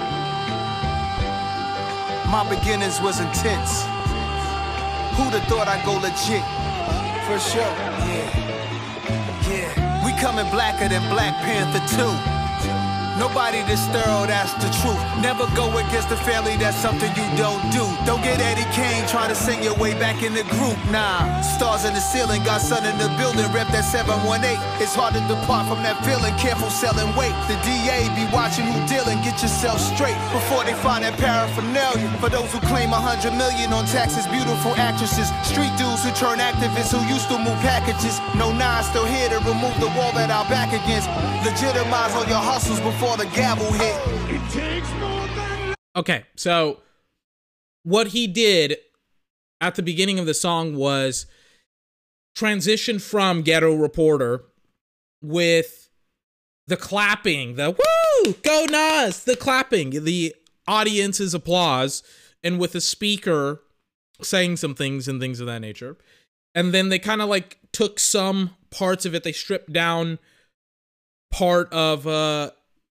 My beginnings was intense. Who'd have thought I'd go legit? For sure. Yeah. Yeah. We coming blacker than Black Panther two. Nobody this thorough, that's the truth. Never go against the family, that's something you don't do. Don't get Eddie Kane trying to sing your way back in the group. Nah, stars in the ceiling, got sun in the building, rep that seven one eight. It's hard to depart from that feeling, careful selling weight. The D A be watching who dealing, get yourself straight before they find that paraphernalia. For those who claim a hundred million on taxes, beautiful actresses, street dudes who turn activists who used to move packages. No nine still here to remove the wall that our back against. Legitimize all your hustles before the gavel hit. It takes more than... Okay, so what he did at the beginning of the song was transition from Ghetto Reporter with the clapping, the woo, go Nas, the clapping, the audience's applause and with a speaker saying some things and things of that nature. And then they kind of like took some parts of it. They stripped down part of uh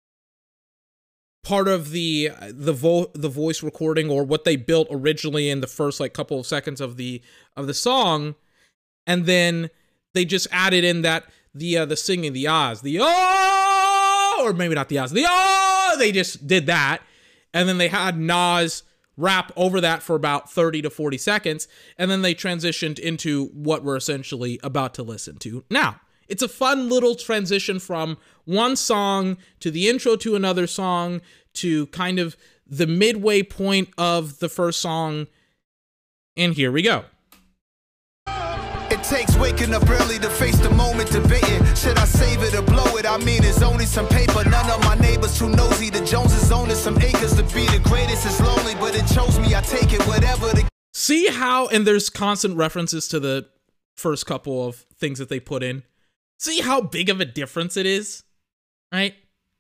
part of the the vo- the voice recording, or what they built originally in the first like couple of seconds of the of the song, and then they just added in that the uh, the singing, the ahs, the oh, or maybe not the ahs, the oh. They just did that, and then they had Nas rap over that for about thirty to forty seconds, and then they transitioned into what we're essentially about to listen to now. It's a fun little transition from one song to the intro to another song to kind of the midway point of the first song. And here we go. It takes waking up early to face the moment debating. Should I save it or blow it? I mean, it's only some paper. None of my neighbors too nosy. The Joneses owning some acres. To be the greatest is lonely, but it chose me. I take it, whatever the... See how, and there's constant references to the first couple of things that they put in. See how big of a difference it is, right?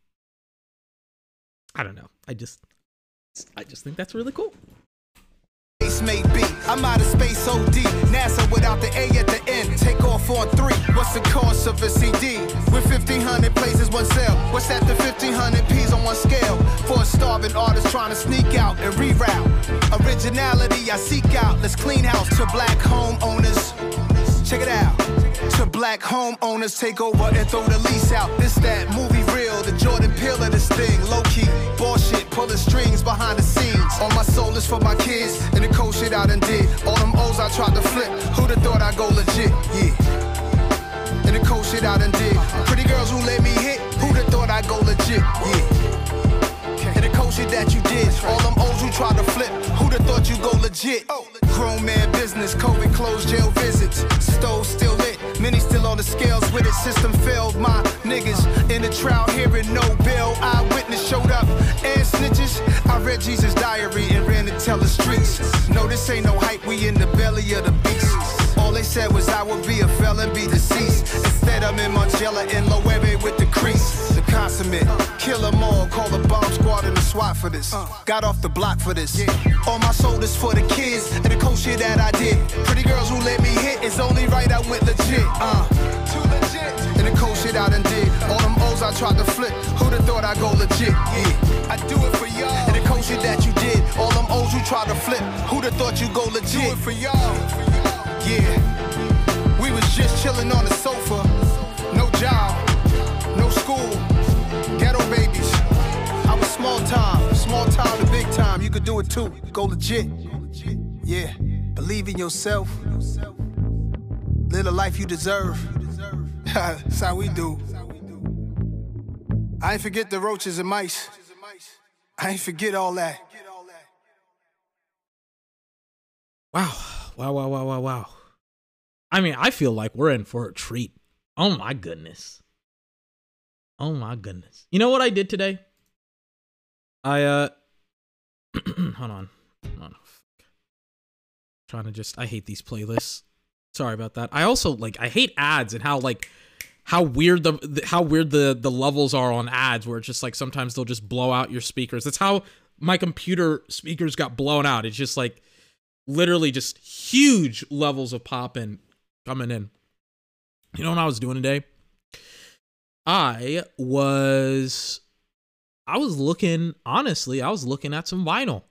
I don't know. I just, I just think that's really cool. May be. I'm out of space O D. NASA without the A at the end. Take off on three. What's the cost of a C D? With fifteen hundred places, one sale. What's that to fifteen hundred P's on one scale? For a starving artist trying to sneak out and reroute. Originality I seek out. Let's clean house to black homeowners. Check it out. To black homeowners take over and throw the lease out. This that movie real, the Jordan Peele of this thing. Low key, bullshit, pulling strings behind the scenes. All my soul is for my kids, and the cold shit I done did. All them O's I tried to flip, who'd have thought I'd go legit, yeah. And the cold shit I done did. Pretty girls who let me hit, who'd have thought I'd go legit, yeah. And the cold shit that you did, all them O's who tried to flip, who'd have thought you'd go legit. Grown man business, COVID closed, jail visits. Stove still lit, many still on the scales with it. System failed, my niggas in the trial hearing no bill. Eyewitness showed up and snitches. I read Jesus' diary and ran to tell the streets. No, this ain't no hype, we in the belly of the beast. All they said was I would be a felon, be deceased. Instead I'm in Margiela in Loewe with the crease. The consummate, kill them all, call the bomb squad and the SWAT for this. Got off the block for this. All my soul is for the kids and the cold shit that I did. Pretty girls who let me hit, it's only right I went legit. Uh, too legit. And the cold shit I done did. All them O's I tried to flip, who'd have thought I'd go legit? Yeah, I do it for y'all. And the cold shit that you did. All them O's you tried to flip, who'd have thought you'd go legit? Do it for y'all. Yeah, we was just chilling on the sofa. No job, no school, ghetto babies. I was small time, small time to big time. You could do it too, go legit. Yeah, believe in yourself. Live the life you deserve. That's how we do. I ain't forget the roaches and mice. I ain't forget all that. Wow. Wow, wow, wow, wow, wow. I mean, I feel like we're in for a treat. Oh my goodness. Oh my goodness. You know what I did today? I, uh, hold on. Hold on. Trying to just, I hate these playlists. Sorry about that. I also, like, I hate ads and how, like, how weird the, the how weird the, the levels are on ads, where it's just, like, sometimes they'll just blow out your speakers. That's how my computer speakers got blown out. It's just, like, literally just huge levels of popping coming in. You know what I was doing today? I was, I was looking, honestly, I was looking at some vinyl.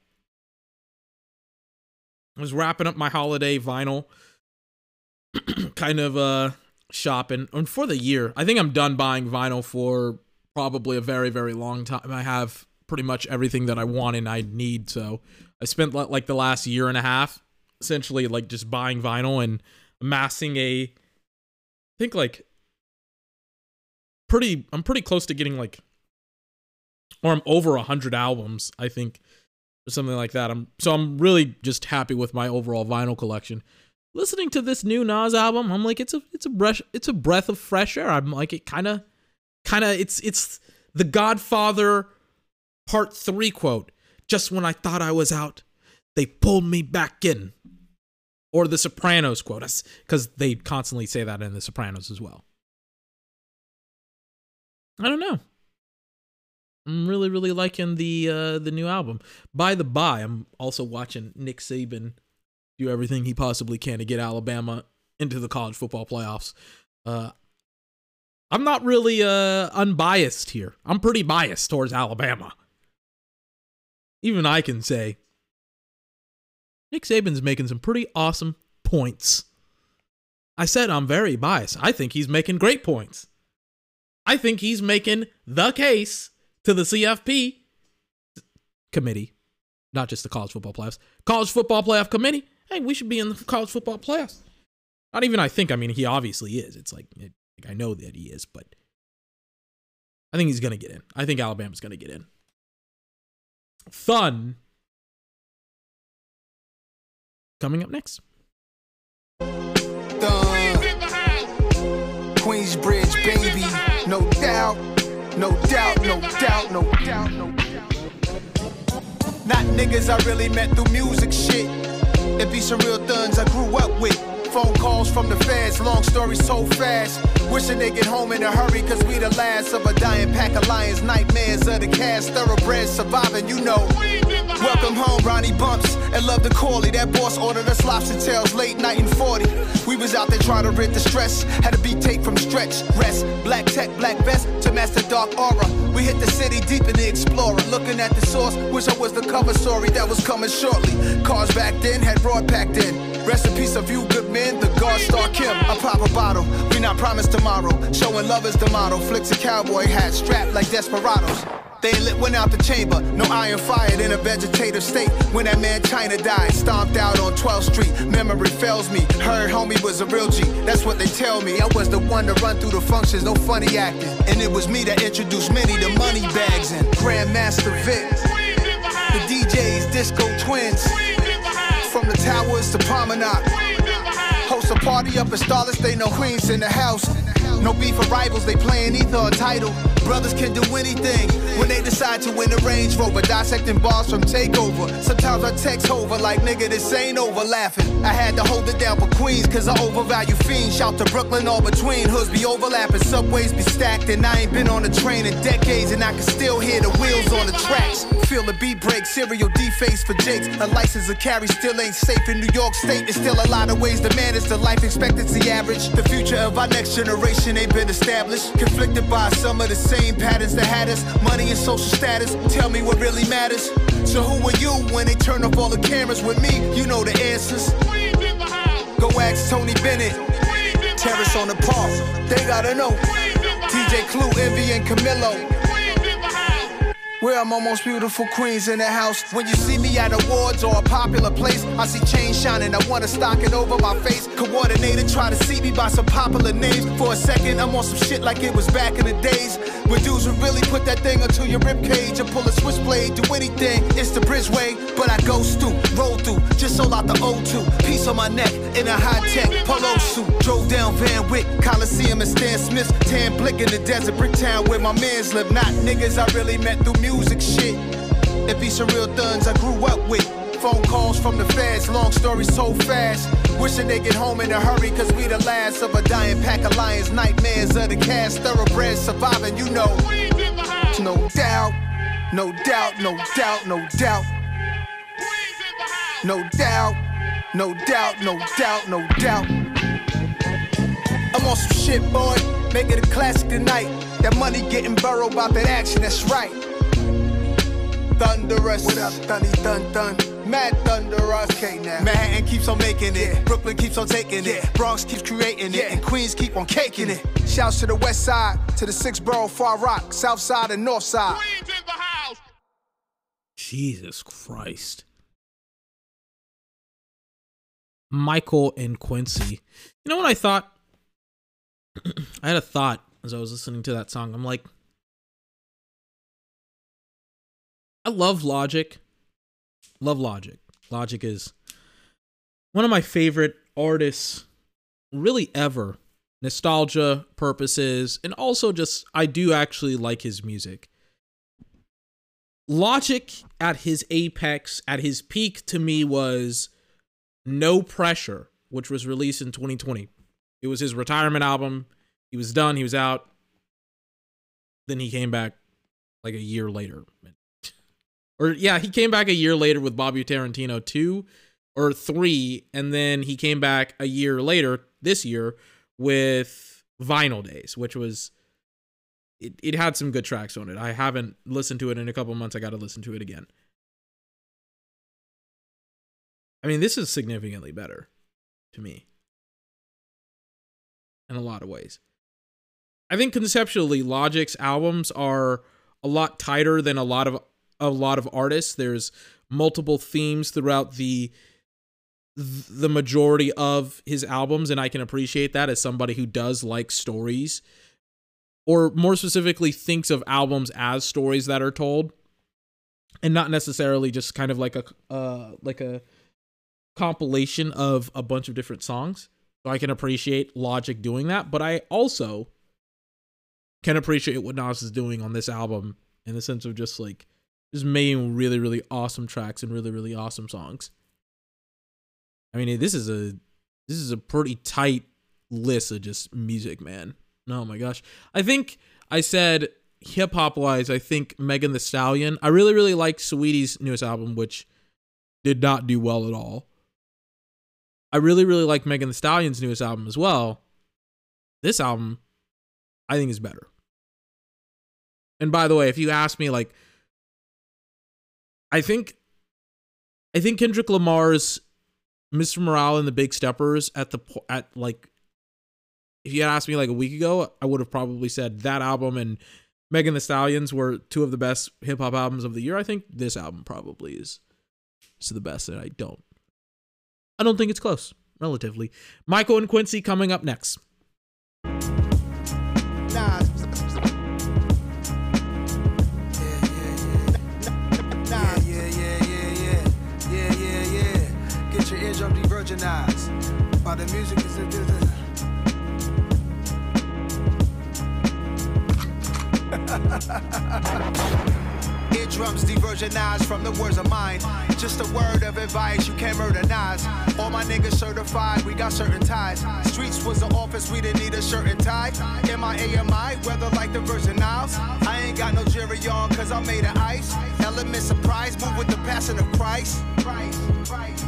I was wrapping up my holiday vinyl kind of uh, shopping. And for the year, I think I'm done buying vinyl for probably a very, very long time. I have pretty much everything that I want and I need, so I spent like the last year and a half essentially like just buying vinyl and amassing a, I think like pretty, I'm pretty close to getting like, or I'm over a hundred albums, I think, or something like that. I'm so I'm really just happy with my overall vinyl collection. Listening to this new Nas album, I'm like, it's a it's a breath it's a breath of fresh air. I'm like, it kind of, kind of, it's it's the Godfather Part Three quote. Just when I thought I was out, they pulled me back in. Or the Sopranos quote, because they constantly say that in the Sopranos as well. I don't know. I'm really, really liking the uh, the new album. By the by, I'm also watching Nick Saban do everything he possibly can to get Alabama into the college football playoffs. Uh, I'm not really uh, unbiased here. I'm pretty biased towards Alabama. Even I can say Nick Saban's making some pretty awesome points. I said I'm very biased. I think he's making great points. I think he's making the case to the C F P committee, not just the college football playoffs, college football playoff committee. Hey, we should be in the college football playoffs. Not even I think, I mean, he obviously is. It's like, it, like I know that he is, but I think he's going to get in. I think Alabama's going to get in. Fun. Coming up next. Done. Queensbridge, baby. No doubt. No doubt, no doubt, no doubt, no doubt. Not niggas I really met through music shit. It be some real thuns I grew up with. Phone calls from the feds, long stories told fast. Wishing they get home in a hurry, cause we the last of a dying pack of lions. Nightmares of the cast, thoroughbreds surviving, you know. Welcome home, Ronnie Bumps, and love the Corley. That boss ordered us lobster tails late night in forty. We was out there trying to rid the stress. Had a beat tape from Stretch, Rest, Black Tech, Black Vest to Master Dark Aura. We hit the city deep in the Explorer. Looking at the source, wish I was the cover story that was coming shortly. Cars back then had broad packed in. Rest in peace of you good men, the God Star Kim. I pop a bottle, we not promised tomorrow. Showing love is the motto. Flicks a cowboy hat strapped like desperados. They lit one out the chamber, no iron fired in a vegetative state. When that man China died, stomped out on twelfth street. Memory fails me, heard homie was a real G. That's what they tell me, I was the one to run through the functions, no funny acting. And it was me that introduced many to money bags and Grandmaster Vic. The D Js, Disco Twins. From the towers to Promenade. Host a party up in Starless, they know Queens in the house. No beef for rivals, they playing either a title. Brothers can do anything when they decide to win a Range Rover. Dissecting bars from Takeover. Sometimes I text over like, nigga, this ain't over, laughing. I had to hold it down for Queens, cause I overvalue fiends. Shout to Brooklyn, all between. Hoods be overlapping, subways be stacked. And I ain't been on a train in decades, and I can still hear the wheels on the tracks. Feel the beat break, serial deface for Jakes. A license to carry still ain't safe in New York State. There's still a lot of ways to manage the life expectancy average. The future of our next generation ain't been established. Conflicted by some of the same patterns that had us. Money and social status, tell me what really matters. So who are you when they turn off all the cameras with me? You know the answers. Go ask Tony Bennett. Terrace on the park, they gotta know. D J Clue, Envy, and Camilo. Where I'm almost beautiful queens in the house. When you see me at awards or a popular place, I see chains shining, I wanna stock it over my face. Coordinated, try to see me by some popular names. For a second, I'm on some shit like it was back in the days when dudes would really put that thing onto your ribcage and pull a switchblade, do anything. It's the Bridgeway, but I go through, roll through, just sold out the O two. Piece on my neck in a high-tech polo suit. Drove down Van Wyck, Coliseum and Stan Smith's. Tan Blick in the desert, Bricktown where my mans live. Not niggas I really met through music. Music shit. It be some real thuns I grew up with. Phone calls from the feds, long stories told fast. Wishing they get home in a hurry, cause we the last of a dying pack of lions. Nightmares of the cast, thoroughbreds surviving, you know. No doubt, no doubt, no doubt, no doubt. No doubt, no doubt, no doubt, no doubt. I'm on some shit, boy. Make it a classic tonight. That money getting burrowed about that action, that's right. Thunderous. What up, Thunny Thun Thun? Mad Thunderous. Okay, now. Manhattan keeps on making it. Yeah. Brooklyn keeps on taking yeah. it. Bronx keeps creating yeah. it. And Queens keep on caking it. Shouts to the west side, to the six borough, Far Rock, south side and north side. Queens in the house. Jesus Christ. Michael and Quincy. You know what I thought? I had a thought as I was listening to that song. I'm like, I love Logic. Love Logic. Logic is one of my favorite artists, really ever. Nostalgia purposes, and also just, I do actually like his music. Logic at his apex, at his peak to me was No Pressure, which was released in twenty twenty. It was his retirement album. He was done. He was out. Then he came back like a year later. Or yeah, he came back a year later with Bobby Tarantino two or three, and then he came back a year later this year with Vinyl Days, which was it, it had some good tracks on it. I haven't listened to it in a couple months. I got to listen to it again. I mean, this is significantly better to me in a lot of ways. I think conceptually, Logic's albums are a lot tighter than a lot of a lot of artists. There's multiple themes throughout the the majority of his albums, and I can appreciate that as somebody who does like stories, or more specifically thinks of albums as stories that are told, and not necessarily just kind of like a uh, like a compilation of a bunch of different songs. So I can appreciate Logic doing that, but I also can appreciate what Nas is doing on this album in the sense of just like just making really, really awesome tracks and really, really awesome songs. I mean, this is a this is a pretty tight list of just music, man. Oh my gosh. I think I said hip hop wise, I think Megan Thee Stallion. I really, really like Saweetie's newest album, which did not do well at all. I really, really like Megan Thee Stallion's newest album as well. This album, I think, is better. And by the way, if you ask me, like, I think, I think Kendrick Lamar's Mister Morale and the Big Steppers at the at like, if you had asked me like a week ago, I would have probably said that album and Megan Thee Stallion's were two of the best hip hop albums of the year. I think this album probably is, is the best, and I don't. I don't think it's close, relatively. Michael and Quincy coming up next. Nah. Your eardrum de-virginized while the music is a eardrums de-virginized from the words of mine. Just a word of advice, you can't murder Nas. All my niggas certified, we got certain ties. Streets was the office, we didn't need a shirt and tie. M I A M I, weather like the Virgin Isles. I ain't got no jury on, cause I'm made of ice. Element surprise, move with the passion of Christ. Christ, Christ.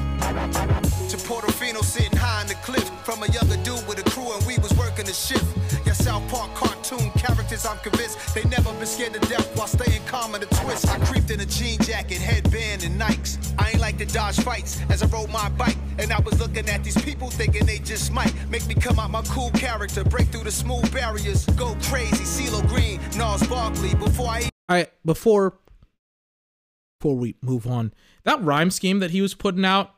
To Portofino sitting high on the cliff. From a younger dude with a crew and we was working the shift. Your South Park cartoon characters, I'm convinced they never been scared to death while staying calm in the twist. I creeped in a jean jacket, headband and Nikes. I ain't like to dodge fights as I rode my bike. And I was looking at these people thinking they just might make me come out my cool character, break through the smooth barriers, go crazy, CeeLo Green, Gnarls Barkley. Before I All right, before before we move on, that rhyme scheme that he was putting out,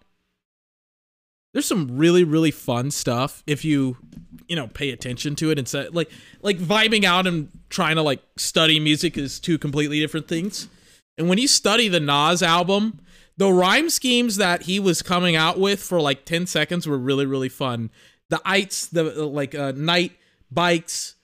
there's some really, really fun stuff if you, you know, pay attention to it and say, like, like vibing out and trying to like study music is two completely different things. And when you study the Nas album, the rhyme schemes that he was coming out with for like ten seconds were really, really fun. The ites, the like uh, night bikes,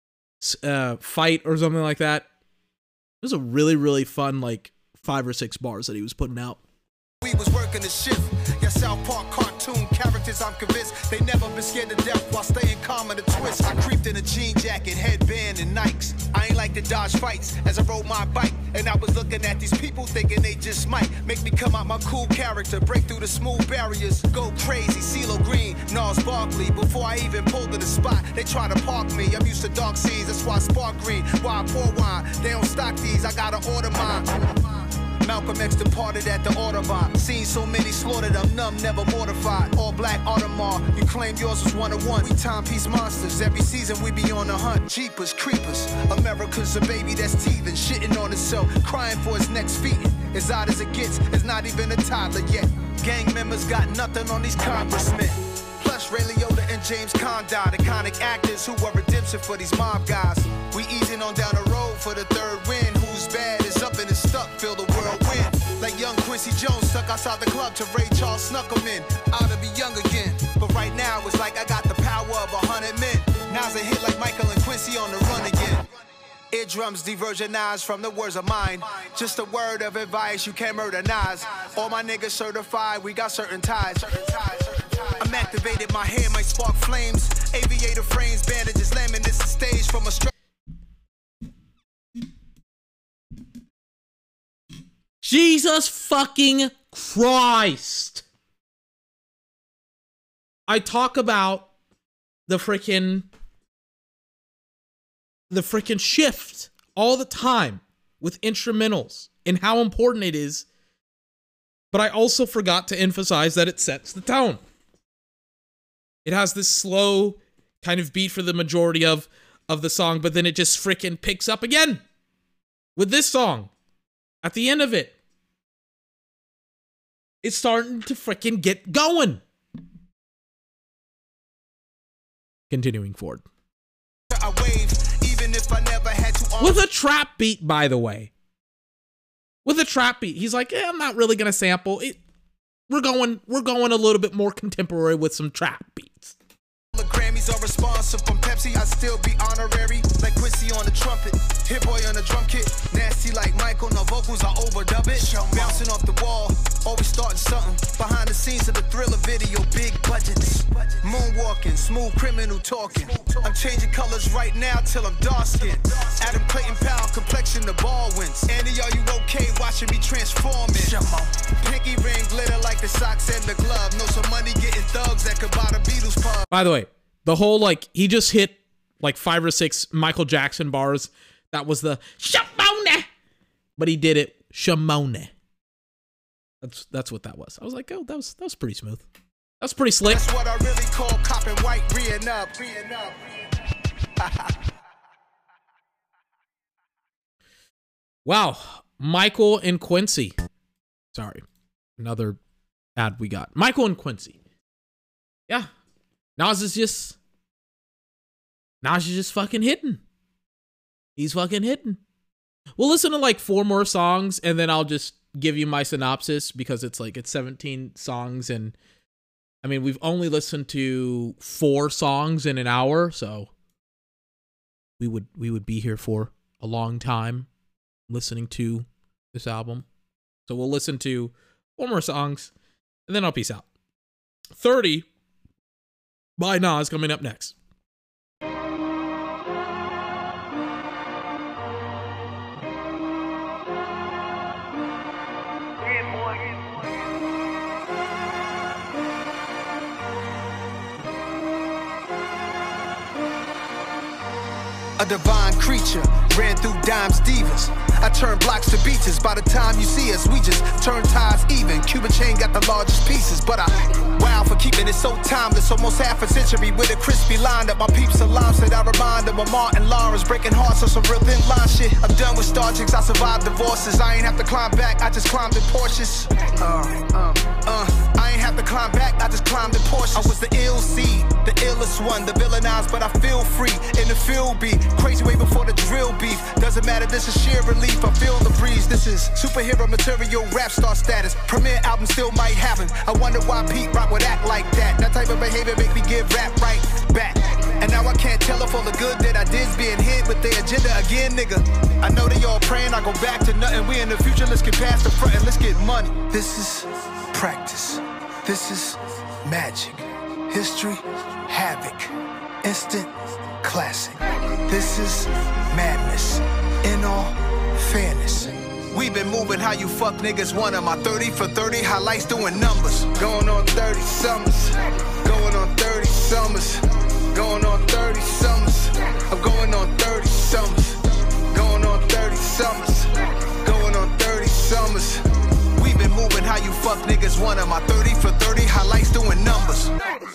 uh, fight or something like that. It was a really, really fun like five or six bars that he was putting out. We was working the shift. Your South Park cartoon characters, I'm convinced they never been scared to death while staying calm in the twist. I creeped in a jean jacket, headband and Nikes. I ain't like to dodge fights as I rode my bike. And I was looking at these people thinking they just might make me come out my cool character, break through the smooth barriers, go crazy, CeeLo Green, Gnarls Barkley. Before I even pulled to the spot, they try to park me. I'm used to dark seas, that's why I spark green. Why I pour wine, they don't stock these, I gotta order mine. Malcolm X departed at the Audubon. Seen so many slaughtered, I'm numb, never mortified. All black Audemars, you claim yours was one of one. We timepiece monsters, every season we be on the hunt. Jeepers, creepers, America's a baby that's teething, shitting on itself, crying for his next feet. As odd as it gets, it's not even a toddler yet. Gang members got nothing on these congressmen. Plus Ray Liotta and James Conrad, iconic actors who are redemption for these mob guys. We easing on down the road for the third win. Who's bad is up and is stuck, feel the whirlwind. Like young Quincy Jones stuck outside the club to Ray Charles snuck him in. Ought to be young again, but right now it's like I got the power of a hundred men. Now's a hit like Michael and Quincy on the run again. Eardrums de-virginized from the words of mine. Just a word of advice, you can't murder Nas. All my niggas certified, we got certain ties. I'm activated, my hair might spark flames. Aviator frames, bandages, laminates the stage from a straight. Jesus fucking Christ. I talk about the freaking the freaking shift all the time with instrumentals and how important it is, but I also forgot to emphasize that it sets the tone. It has this slow kind of beat for the majority of of the song, but then it just freaking picks up again with this song at the end of it. It's starting to freaking get going. Continuing forward. I wave, even if I never had to. With a trap beat, by the way. With a trap beat. He's like, eh, I'm not really gonna sample it. We're going, we're going a little bit more contemporary with some trap beats. The Grammys are responsive from Pepsi. I still be honorary, like Quincy on the trumpet, Hit Boy on the drum kit, nasty like Michael. No vocals, I overdub it. Bouncing off the wall, always starting something. Behind the scenes of the Thriller video, big budgets. Moonwalking, smooth criminal talking. I'm changing colors right now till I'm dark skinned. Adam Clayton Powell, complexion the ball wins. Andy, are you okay watching me transforming? Pinky ring glitter like the socks and the glove. Know some money getting thugs that could buy the Beatles pub. By the way, the whole, like, he just hit like five or six Michael Jackson bars. That was the Shimona, but he did it Shimona. That's that's what that was. I was like, oh, that was that was pretty smooth. That's pretty slick. That's what I really call copping white, reeing up, reeing up. Wow, Michael and Quincy. Sorry, another ad we got. Michael and Quincy. Yeah, Nas is just Nas is just fucking hitting. He's fucking hitting. We'll listen to like four more songs and then I'll just give you my synopsis because it's like it's seventeen songs and I mean we've only listened to four songs in an hour, so we would we would be here for a long time listening to this album. So we'll listen to four more songs and then I'll peace out. thirty by Nas coming up next. A divine creature ran through dimes divas. I turned blocks to beaches. By the time you see us, we just turn ties even. Cuban chain got the largest pieces, but I wow for keeping it so timeless. Almost half a century with a crispy line up. My peeps alarm said I remind them of Martin Lawrence breaking hearts on some real thin line shit. I'm done with star chicks. I survived divorces. I ain't have to climb back. I just climbed in Porsches. Uh, uh, uh. I ain't have to climb back. I just climbed in Porsches. I was the ill seed, the illest one, the villainized, but I feel free in the field beat. Crazy way before the drill beef. Doesn't matter, this is sheer relief. I feel the breeze. This is superhero material, rap star status. Premiere album still might happen. I wonder why Pete Rock would act like that. That type of behavior make me give rap right back. And now I can't tell if all the good that I did's being hit with the agenda again, nigga. I know they all praying I go back to nothing. We in the future, let's get past the front and let's get money. This is practice. This is magic. History, havoc. Instant classic. This is madness. In all fairness. We've been moving how you fuck niggas want 'em. My thirty for thirty highlights doing numbers. Going on thirty summers. Going on thirty summers. Going on thirty summers. I'm going on thirty summers. Going on thirty summers. Going on thirty summers. We've been moving how you fuck niggas want 'em. My thirty for thirty highlights doing numbers.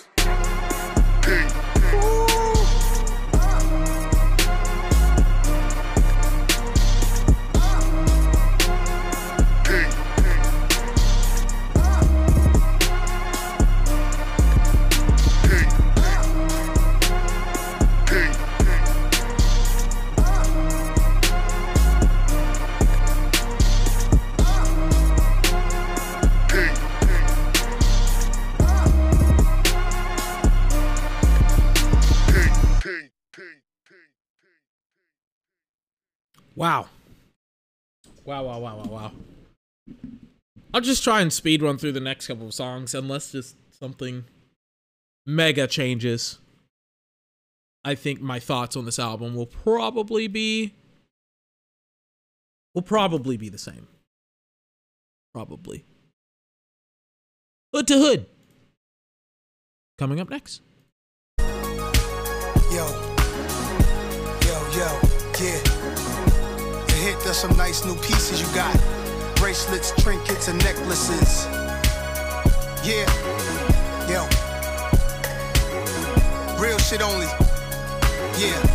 Wow. Wow, wow, wow, wow, wow. I'll just try and speed run through the next couple of songs unless just something mega changes. I think my thoughts on this album will probably be will probably be the same. probably. Hood to Hood. Coming up next. Yo, yo, yo, yeah. The hit, there's some nice new pieces you got. Bracelets, trinkets, and necklaces. Yeah, yo. Real shit only. Yeah.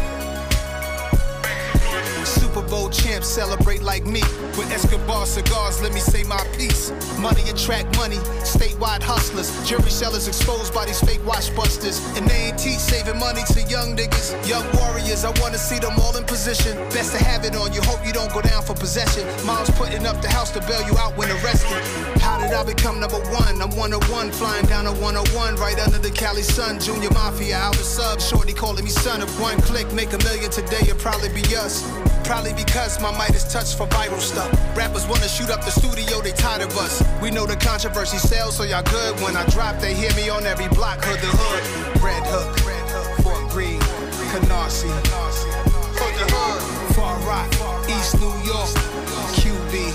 Super Bowl champs celebrate like me. With Escobar cigars, let me say my piece. Money attract money, statewide hustlers. Jury sellers exposed by these fake watch busters. And they ain't teach saving money to young niggas. Young warriors, I wanna see them all in position. Best to have it on you, hope you don't go down for possession. Mom's putting up the house to bail you out when arrested. How did I become number one? I'm one oh one, flying down a one oh one, right under the Cali sun. Junior Mafia, out the sub, shorty calling me son. If one click, make a million today, it'll probably be us. Probably because my mic is touched for viral stuff. Rappers wanna shoot up the studio, they tired of us. We know the controversy sells, so y'all good. When I drop, they hear me on every block. Hood to Hood, Red Hook, Fort Greene, Canarsie, Hood to Hood, Far Rock, East New York, Q B,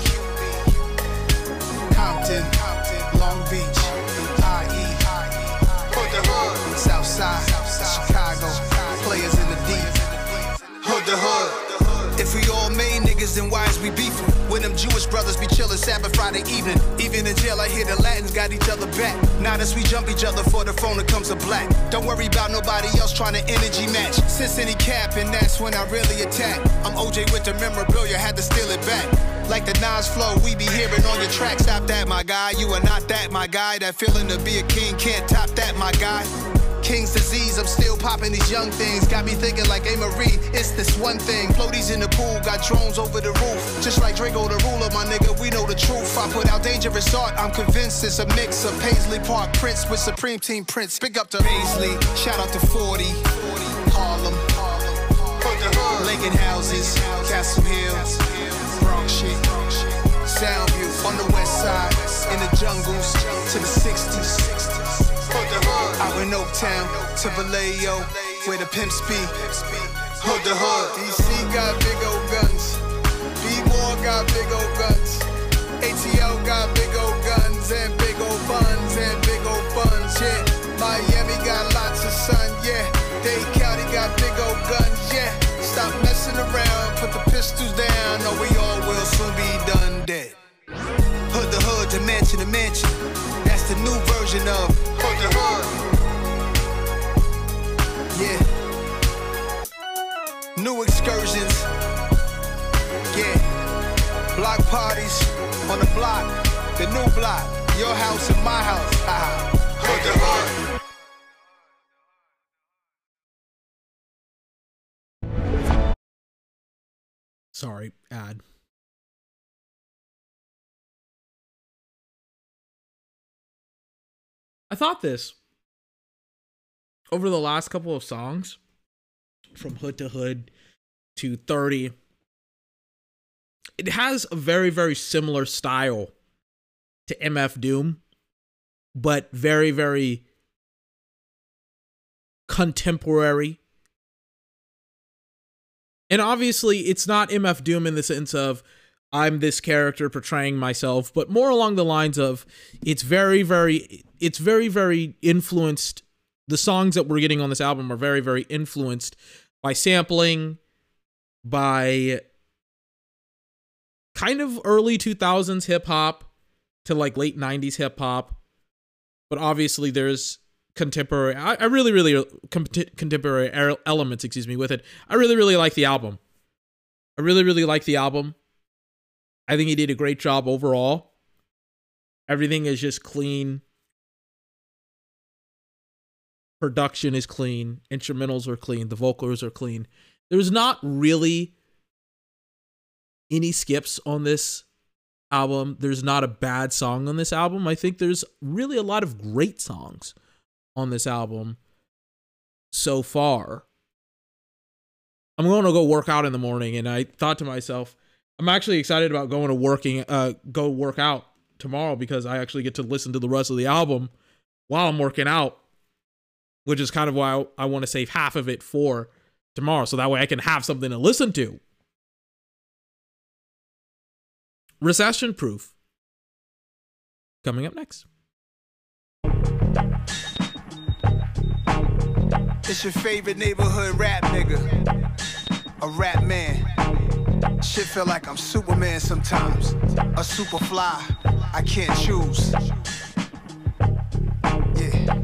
Compton, Long Beach, I E, Hood to Hood, Southside, Chicago, players in the deep, Hood to Hood. If we all made niggas, then why is we beefing? When them Jewish brothers be chillin' Sabbath Friday evening. Even in jail, I hear the Latins got each other back. Now that we jump each other for the phone, it comes to black. Don't worry about nobody else trying to energy match. Since any cap, and that's when I really attack. I'm O J with the memorabilia, had to steal it back. Like the Nas flow, we be hearing on your track. Stop that, my guy. You are not that, my guy. That feeling to be a king, can't top that, my guy. King's disease, I'm still popping these young things. Got me thinking like A. Marie, it's this one thing. Floaties in the pool, got drones over the roof. Just like Draco the ruler, my nigga, we know the truth. I put out dangerous art, I'm convinced it's a mix of Paisley Park Prince with Supreme Team Prince. Big up to Paisley, shout out to forty, Harlem, Lincoln Houses, Castle Hill, Bronx shit, Soundview, on the west side, in the jungles, to the sixties. Out in Oaktown to Vallejo, where the pimps be. Hood to Hood. D C got big old guns. B-More got big old guns. A T L got big old guns and big old buns and big old buns. Yeah, Miami got lots of sun. Yeah, Dade County got big old guns. Yeah, stop messing around, put the pistols down, or we all will soon be done dead. Hood to Hood, to mansion to mansion. That's the new version of Hood to Hood. Yeah. New excursions. Yeah. Block parties on the block. The new block. Your house and my house. Ah. Hood to Hood. Sorry, ad. I thought this over the last couple of songs, from Hood to Hood to thirty, it has a very, very similar style to M F Doom, but very, very contemporary. And obviously, it's not M F Doom in the sense of I'm this character portraying myself, but more along the lines of it's very, very, it's very, very influenced. The songs that we're getting on this album are very, very influenced by sampling, by kind of early two thousands hip hop to like late nineties hip hop. But obviously there's contemporary, I, I really, really, contemporary elements, excuse me, with it. I really, really like the album. I really, really like the album. I think he did a great job overall. Everything is just clean. Production is clean. Instrumentals are clean. The vocals are clean. There's not really any skips on this album. There's not a bad song on this album. I think there's really a lot of great songs on this album so far. I'm going to go work out in the morning, and I thought to myself, I'm actually excited about going to working, uh, go work out tomorrow because I actually get to listen to the rest of the album while I'm working out, which is kind of why I, I want to save half of it for tomorrow, so that way I can have something to listen to. Recession Proof. coming up next. It's your favorite neighborhood rap nigga, a rap man. Shit feel like I'm Superman sometimes, a super fly, I can't choose. Yeah.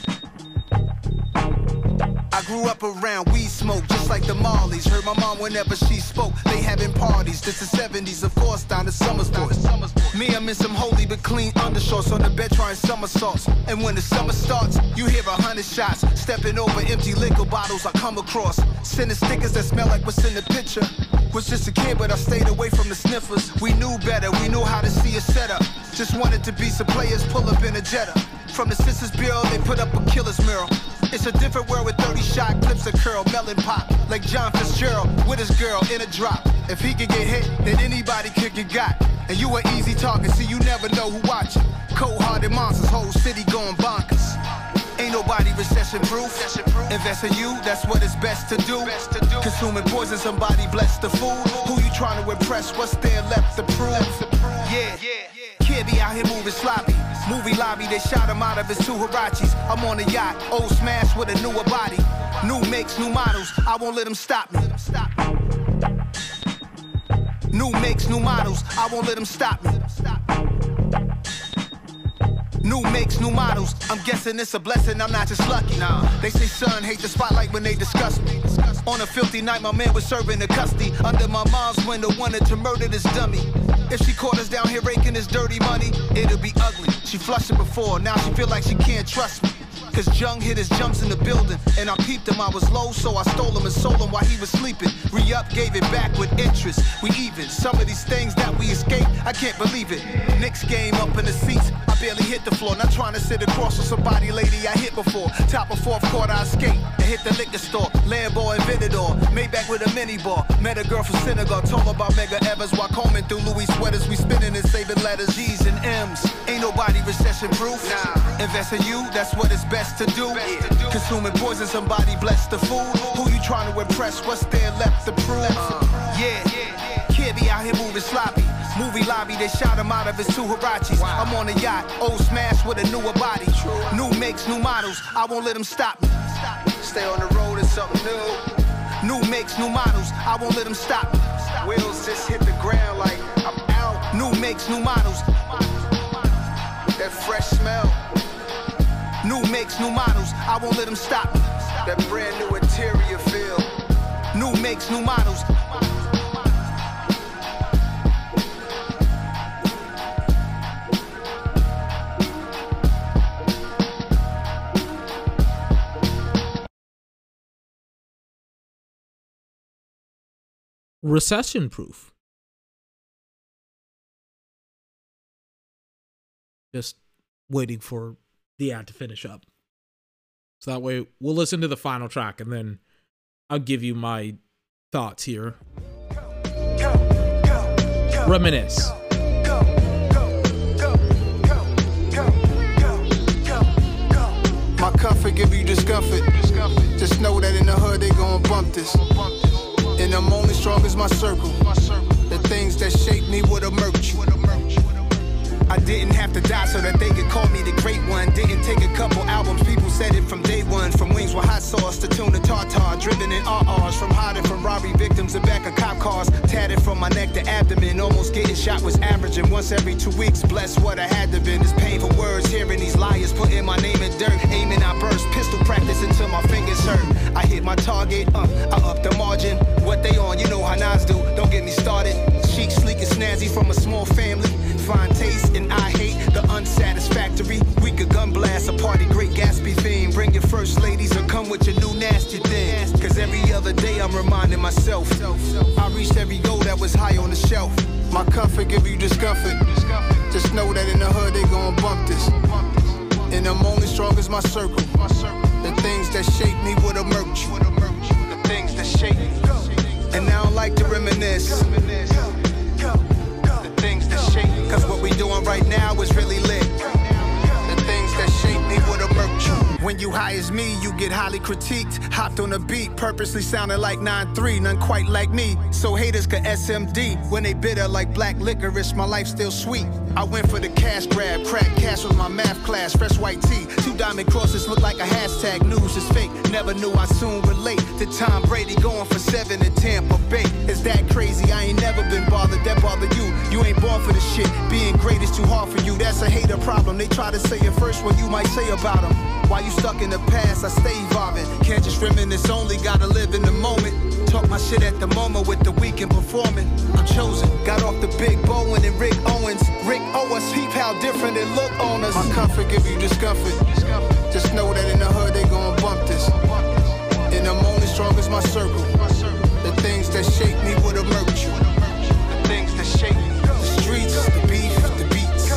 I grew up around weed smoke, just like the Marleys. Heard my mom whenever she spoke, they having parties. This the seventies, of course, down to summer's boys. Me, I'm in some holy but clean undershorts on the bed trying somersaults. And when the summer starts, you hear a hundred shots. Stepping over empty liquor bottles I come across. Sending stickers that smell like what's in the picture. Was just a kid, but I stayed away from the sniffers. We knew better, we knew how to see a setup. Just wanted to be some players, pull up in a Jetta. From the Census Bureau, they put up a killer's mural. It's a different world with thirty shot clips of curl, melon pop. Like John Fitzgerald with his girl in a drop. If he could get hit, then anybody could get got. And you an easy target, see you never know who watching. Cold-hearted monsters, whole city going bonkers. Ain't nobody recession-proof. Invest in you, that's what it's best to do. Consuming poison, somebody bless the food. Who you trying to impress? What's there left to prove? Yeah, kid be out here moving sloppy. Movie lobby, they shot him out of his two Hirachis. I'm on a yacht, old smash with a newer body. New makes, new models, I won't let them stop me. New makes, new models, I won't let them stop me. New makes, new models, I'm guessing it's a blessing, I'm not just lucky. Nah. They say son hate the spotlight when they discuss me. On a filthy night, my man was serving the custody. Under my mom's window, wanted to murder this dummy. If she caught us down here raking this dirty money, it'll be ugly. She flushed it before, now she feel like she can't trust me. Cause Jung hit his jumps in the building, and I peeped him, I was low, so I stole him and sold him while he was sleeping. Re-up, gave it back with interest, we even. Some of these things that we escape, I can't believe it. Knicks game up in the seats, I barely hit the floor. Not trying to sit across from somebody, lady I hit before. Top of fourth quarter, I skate and hit the liquor store. Lambo and Venador, Maybach with a mini bar. Met a girl from Senegal, told her about Mega Evers. While combing through Louis sweaters, we spinning and saving letters, G's and M's. Ain't nobody recession-proof. Nah. Invest in you, that's what it's best to do. Best to do. Consuming poison, somebody bless the food. Who you trying to impress? What's there left to prove? Uh, yeah. yeah, kid be out here moving sloppy. Movie lobby, they shot him out of his two Hirachis. Wow. I'm on a yacht, old smash with a newer body. True. New makes, new models, I won't let them stop me. Stay on the road, it's something new. New makes, new models, I won't let them stop me. Wheels just hit the ground like I'm out. New makes, new models. That fresh smell. New makes, new models, I won't let them stop me. That brand new interior feel. New makes, new models. Recession proof. Just waiting for the ad to finish up. So that way we'll listen to the final track and then I'll give you my thoughts here. Reminisce. My comfort give you discomfort. Just know that in the hood they gon' bump this. And I'm only strong as my circle. The things that shape me would emerge. I didn't have to die so that they could call me the great one. Didn't take a couple albums, people said it from day one. From wings with hot sauce to tuna tartar, driven in R Rs. From hiding from robbery victims and back of cop cars. Tatted from my neck to abdomen, almost getting shot was averaging. Once every two weeks, bless what I had to been. It's painful words, hearing these liars putting my name in dirt. Aiming, I burst, pistol practice until my fingers hurt. I hit my target, uh, I up the margin. What they on, you know how Nas do, don't get me started. Chic, sleek and snazzy from a small family. Fine taste and I hate the unsatisfactory. We could gun blast a party, great Gatsby theme. Bring your first ladies or come with your new nasty thing. Cause every other day I'm reminding myself I reached every goal that was high on the shelf. My comfort give you discomfort. Just know that in the hood they gon' bump this. And I'm only strong as my circle. The things that shape me would emerge. The things that shape me. And I don't like to reminisce. The things that shape me. Cause what we doing right now is really lit. The things that shape me would emerge. When you high as me, you get highly critiqued. Hopped on a beat, purposely sounding like nine three, none quite like me. So haters could S M D when they bitter like black licorice. My life still sweet. I went for the cash grab, crack cash was my math class, fresh white tee, two diamond crosses look like a hashtag, news is fake, never knew I soon relate to Tom Brady going for seven in Tampa Bay. Is that crazy? I ain't never been bothered, that bother you, you ain't born for this shit, being great is too hard for you, that's a hater problem, they try to say it first what you might say about them. While you stuck in the past, I stay evolving, can't just reminisce, only gotta live in the moment. Talk my shit at the moment with the weekend performing. I'm chosen, got off the big Bowen and Rick Owens. Rick Owens, peep how different it look on us. My comfort give you discomfort. Just know that in the hood they gon' bump this. And I'm only strong as my circle. The things that shake me would emerge you. The things that shake me. The streets, the beef, the beats.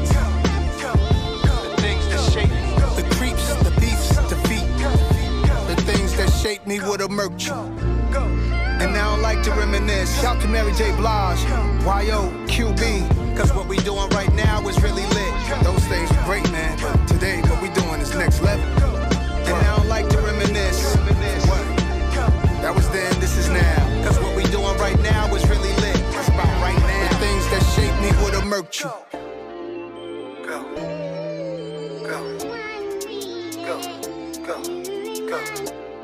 The things that shake me. The creeps, the beefs, the feet. The things that shake me would emerge you. And I don't like to reminisce. Shout to Mary J. Blige, Y O, Q B. Cause what we doing right now is really lit. Those things were great, man. But today, what we doing is next level. And I don't like to reminisce. What? That was then, this is now. Cause what we doing right now is really lit. It's about right now. The things that shape me would emerge you. Go. Go. Go. Go. Go.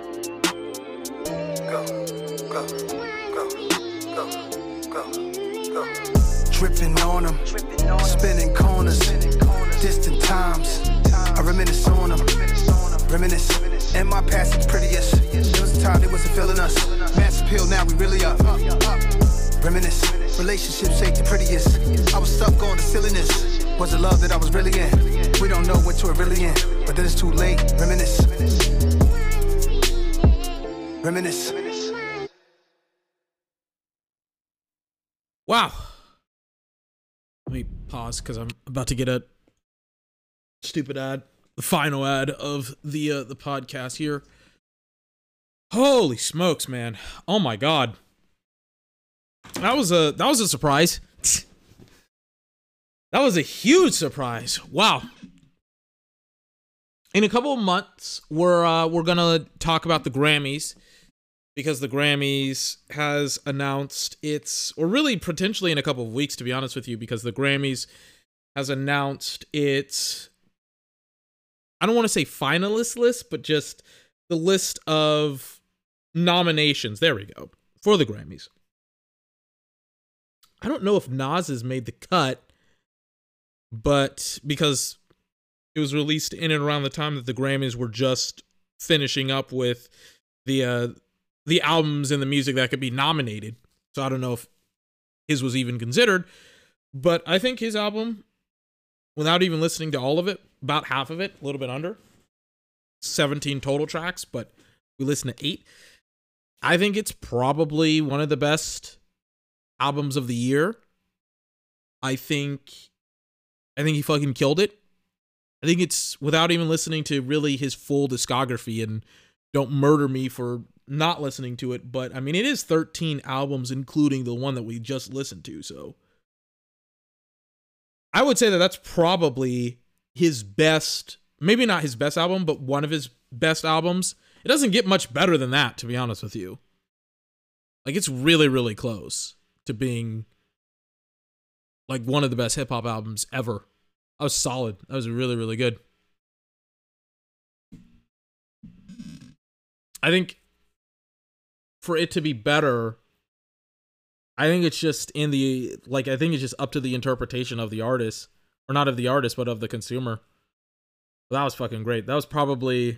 Go, go, go, go, go. Dripping on them, spinning corners, distant times. I reminisce on them, reminisce. And my past is prettiest. There was a time they wasn't feeling us. Mass appeal, now we really up. Reminisce. Relationships ain't the prettiest. I was stuck on the silliness. Was it love that I was really in? We don't know what you're really in, but then it's too late. Reminisce. Reminisce. Wow. Let me pause because I'm about to get a stupid ad, the final ad of the uh, the podcast here. Holy smokes, man! Oh my god, that was a that was a surprise. That was a huge surprise. Wow. In a couple of months, we're uh, we're gonna talk about the Grammys. Because the Grammys has announced its, or really potentially in a couple of weeks, to be honest with you, because the Grammys has announced its, I don't want to say finalist list, but just the list of nominations. There we go. For the Grammys. I don't know if Nas has made the cut, but because it was released in and around the time that the Grammys were just finishing up with the, uh, the albums and the music that could be nominated. So I don't know if his was even considered, but I think his album, without even listening to all of it, about half of it, a little bit under, seventeen total tracks, but we listened to eight. I think it's probably one of the best albums of the year. I think, I think he fucking killed it. I think it's, without even listening to really his full discography, and don't murder me for not listening to it, but I mean, it is thirteen albums, including the one that we just listened to. So I would say that that's probably his best, maybe not his best album, but one of his best albums. It doesn't get much better than that, to be honest with you. Like, it's really, really close to being like one of the best hip hop albums ever. That was solid. That was really, really good. I think for it to be better, I think it's just in the, like, I think it's just up to the interpretation of the artist, or not of the artist, but of the consumer. That was fucking great. That was probably,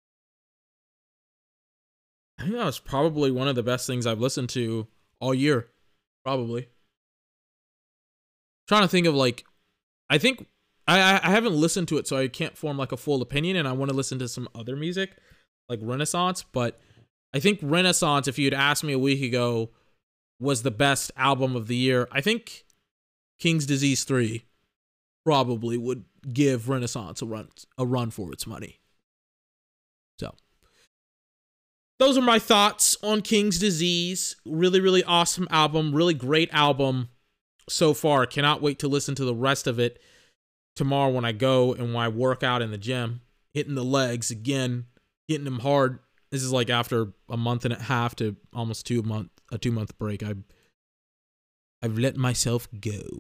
I think that was probably one of the best things I've listened to all year. Probably. I'm trying to think of, like, I think, I, I haven't listened to it, so I can't form, like, a full opinion, and I want to listen to some other music, like Renaissance, but I think Renaissance, if you'd asked me a week ago, was the best album of the year. I think King's Disease three probably would give Renaissance a run a run for its money. So, those are my thoughts on King's Disease. Really, really awesome album. Really great album so far. Cannot wait to listen to the rest of it tomorrow when I go and when I work out in the gym. Hitting the legs again, hitting them hard. This is like after a month and a half to almost two month a two month break. I I've let myself go.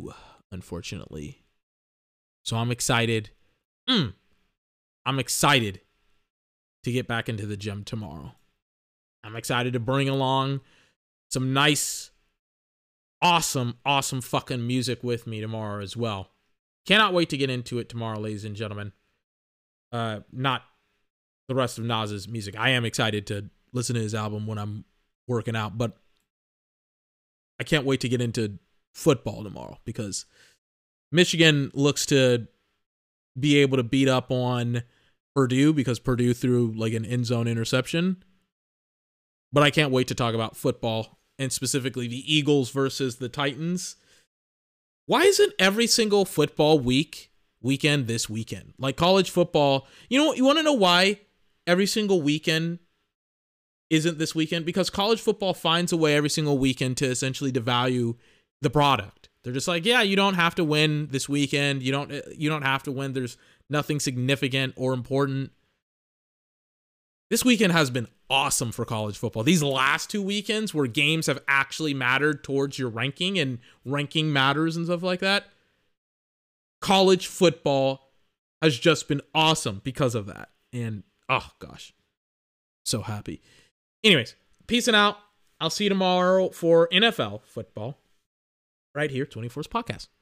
unfortunately. So I'm excited. Mm, I'm excited to get back into the gym tomorrow. I'm excited to bring along some nice, awesome, awesome fucking music with me tomorrow as well. Cannot wait to get into it tomorrow, ladies and gentlemen. Uh, not the rest of Nas's music. I am excited to listen to his album when I'm working out, but I can't wait to get into football tomorrow because Michigan looks to be able to beat up on Purdue because Purdue threw like an end zone interception. But I can't wait to talk about football and specifically the Eagles versus the Titans. Why isn't every single football week weekend this weekend? Like college football, you know, you want to know why every single weekend isn't this weekend? Because college football finds a way every single weekend to essentially devalue the product. They're just like, yeah, you don't have to win this weekend. You don't you don't have to win. There's nothing significant or important. This weekend has been awesome for college football. These last two weekends where games have actually mattered towards your ranking and ranking matters and stuff like that, college football has just been awesome because of that. And, oh, gosh, so happy. Anyways, peacing out. I'll see you tomorrow for N F L football right here, twenty-four's podcast.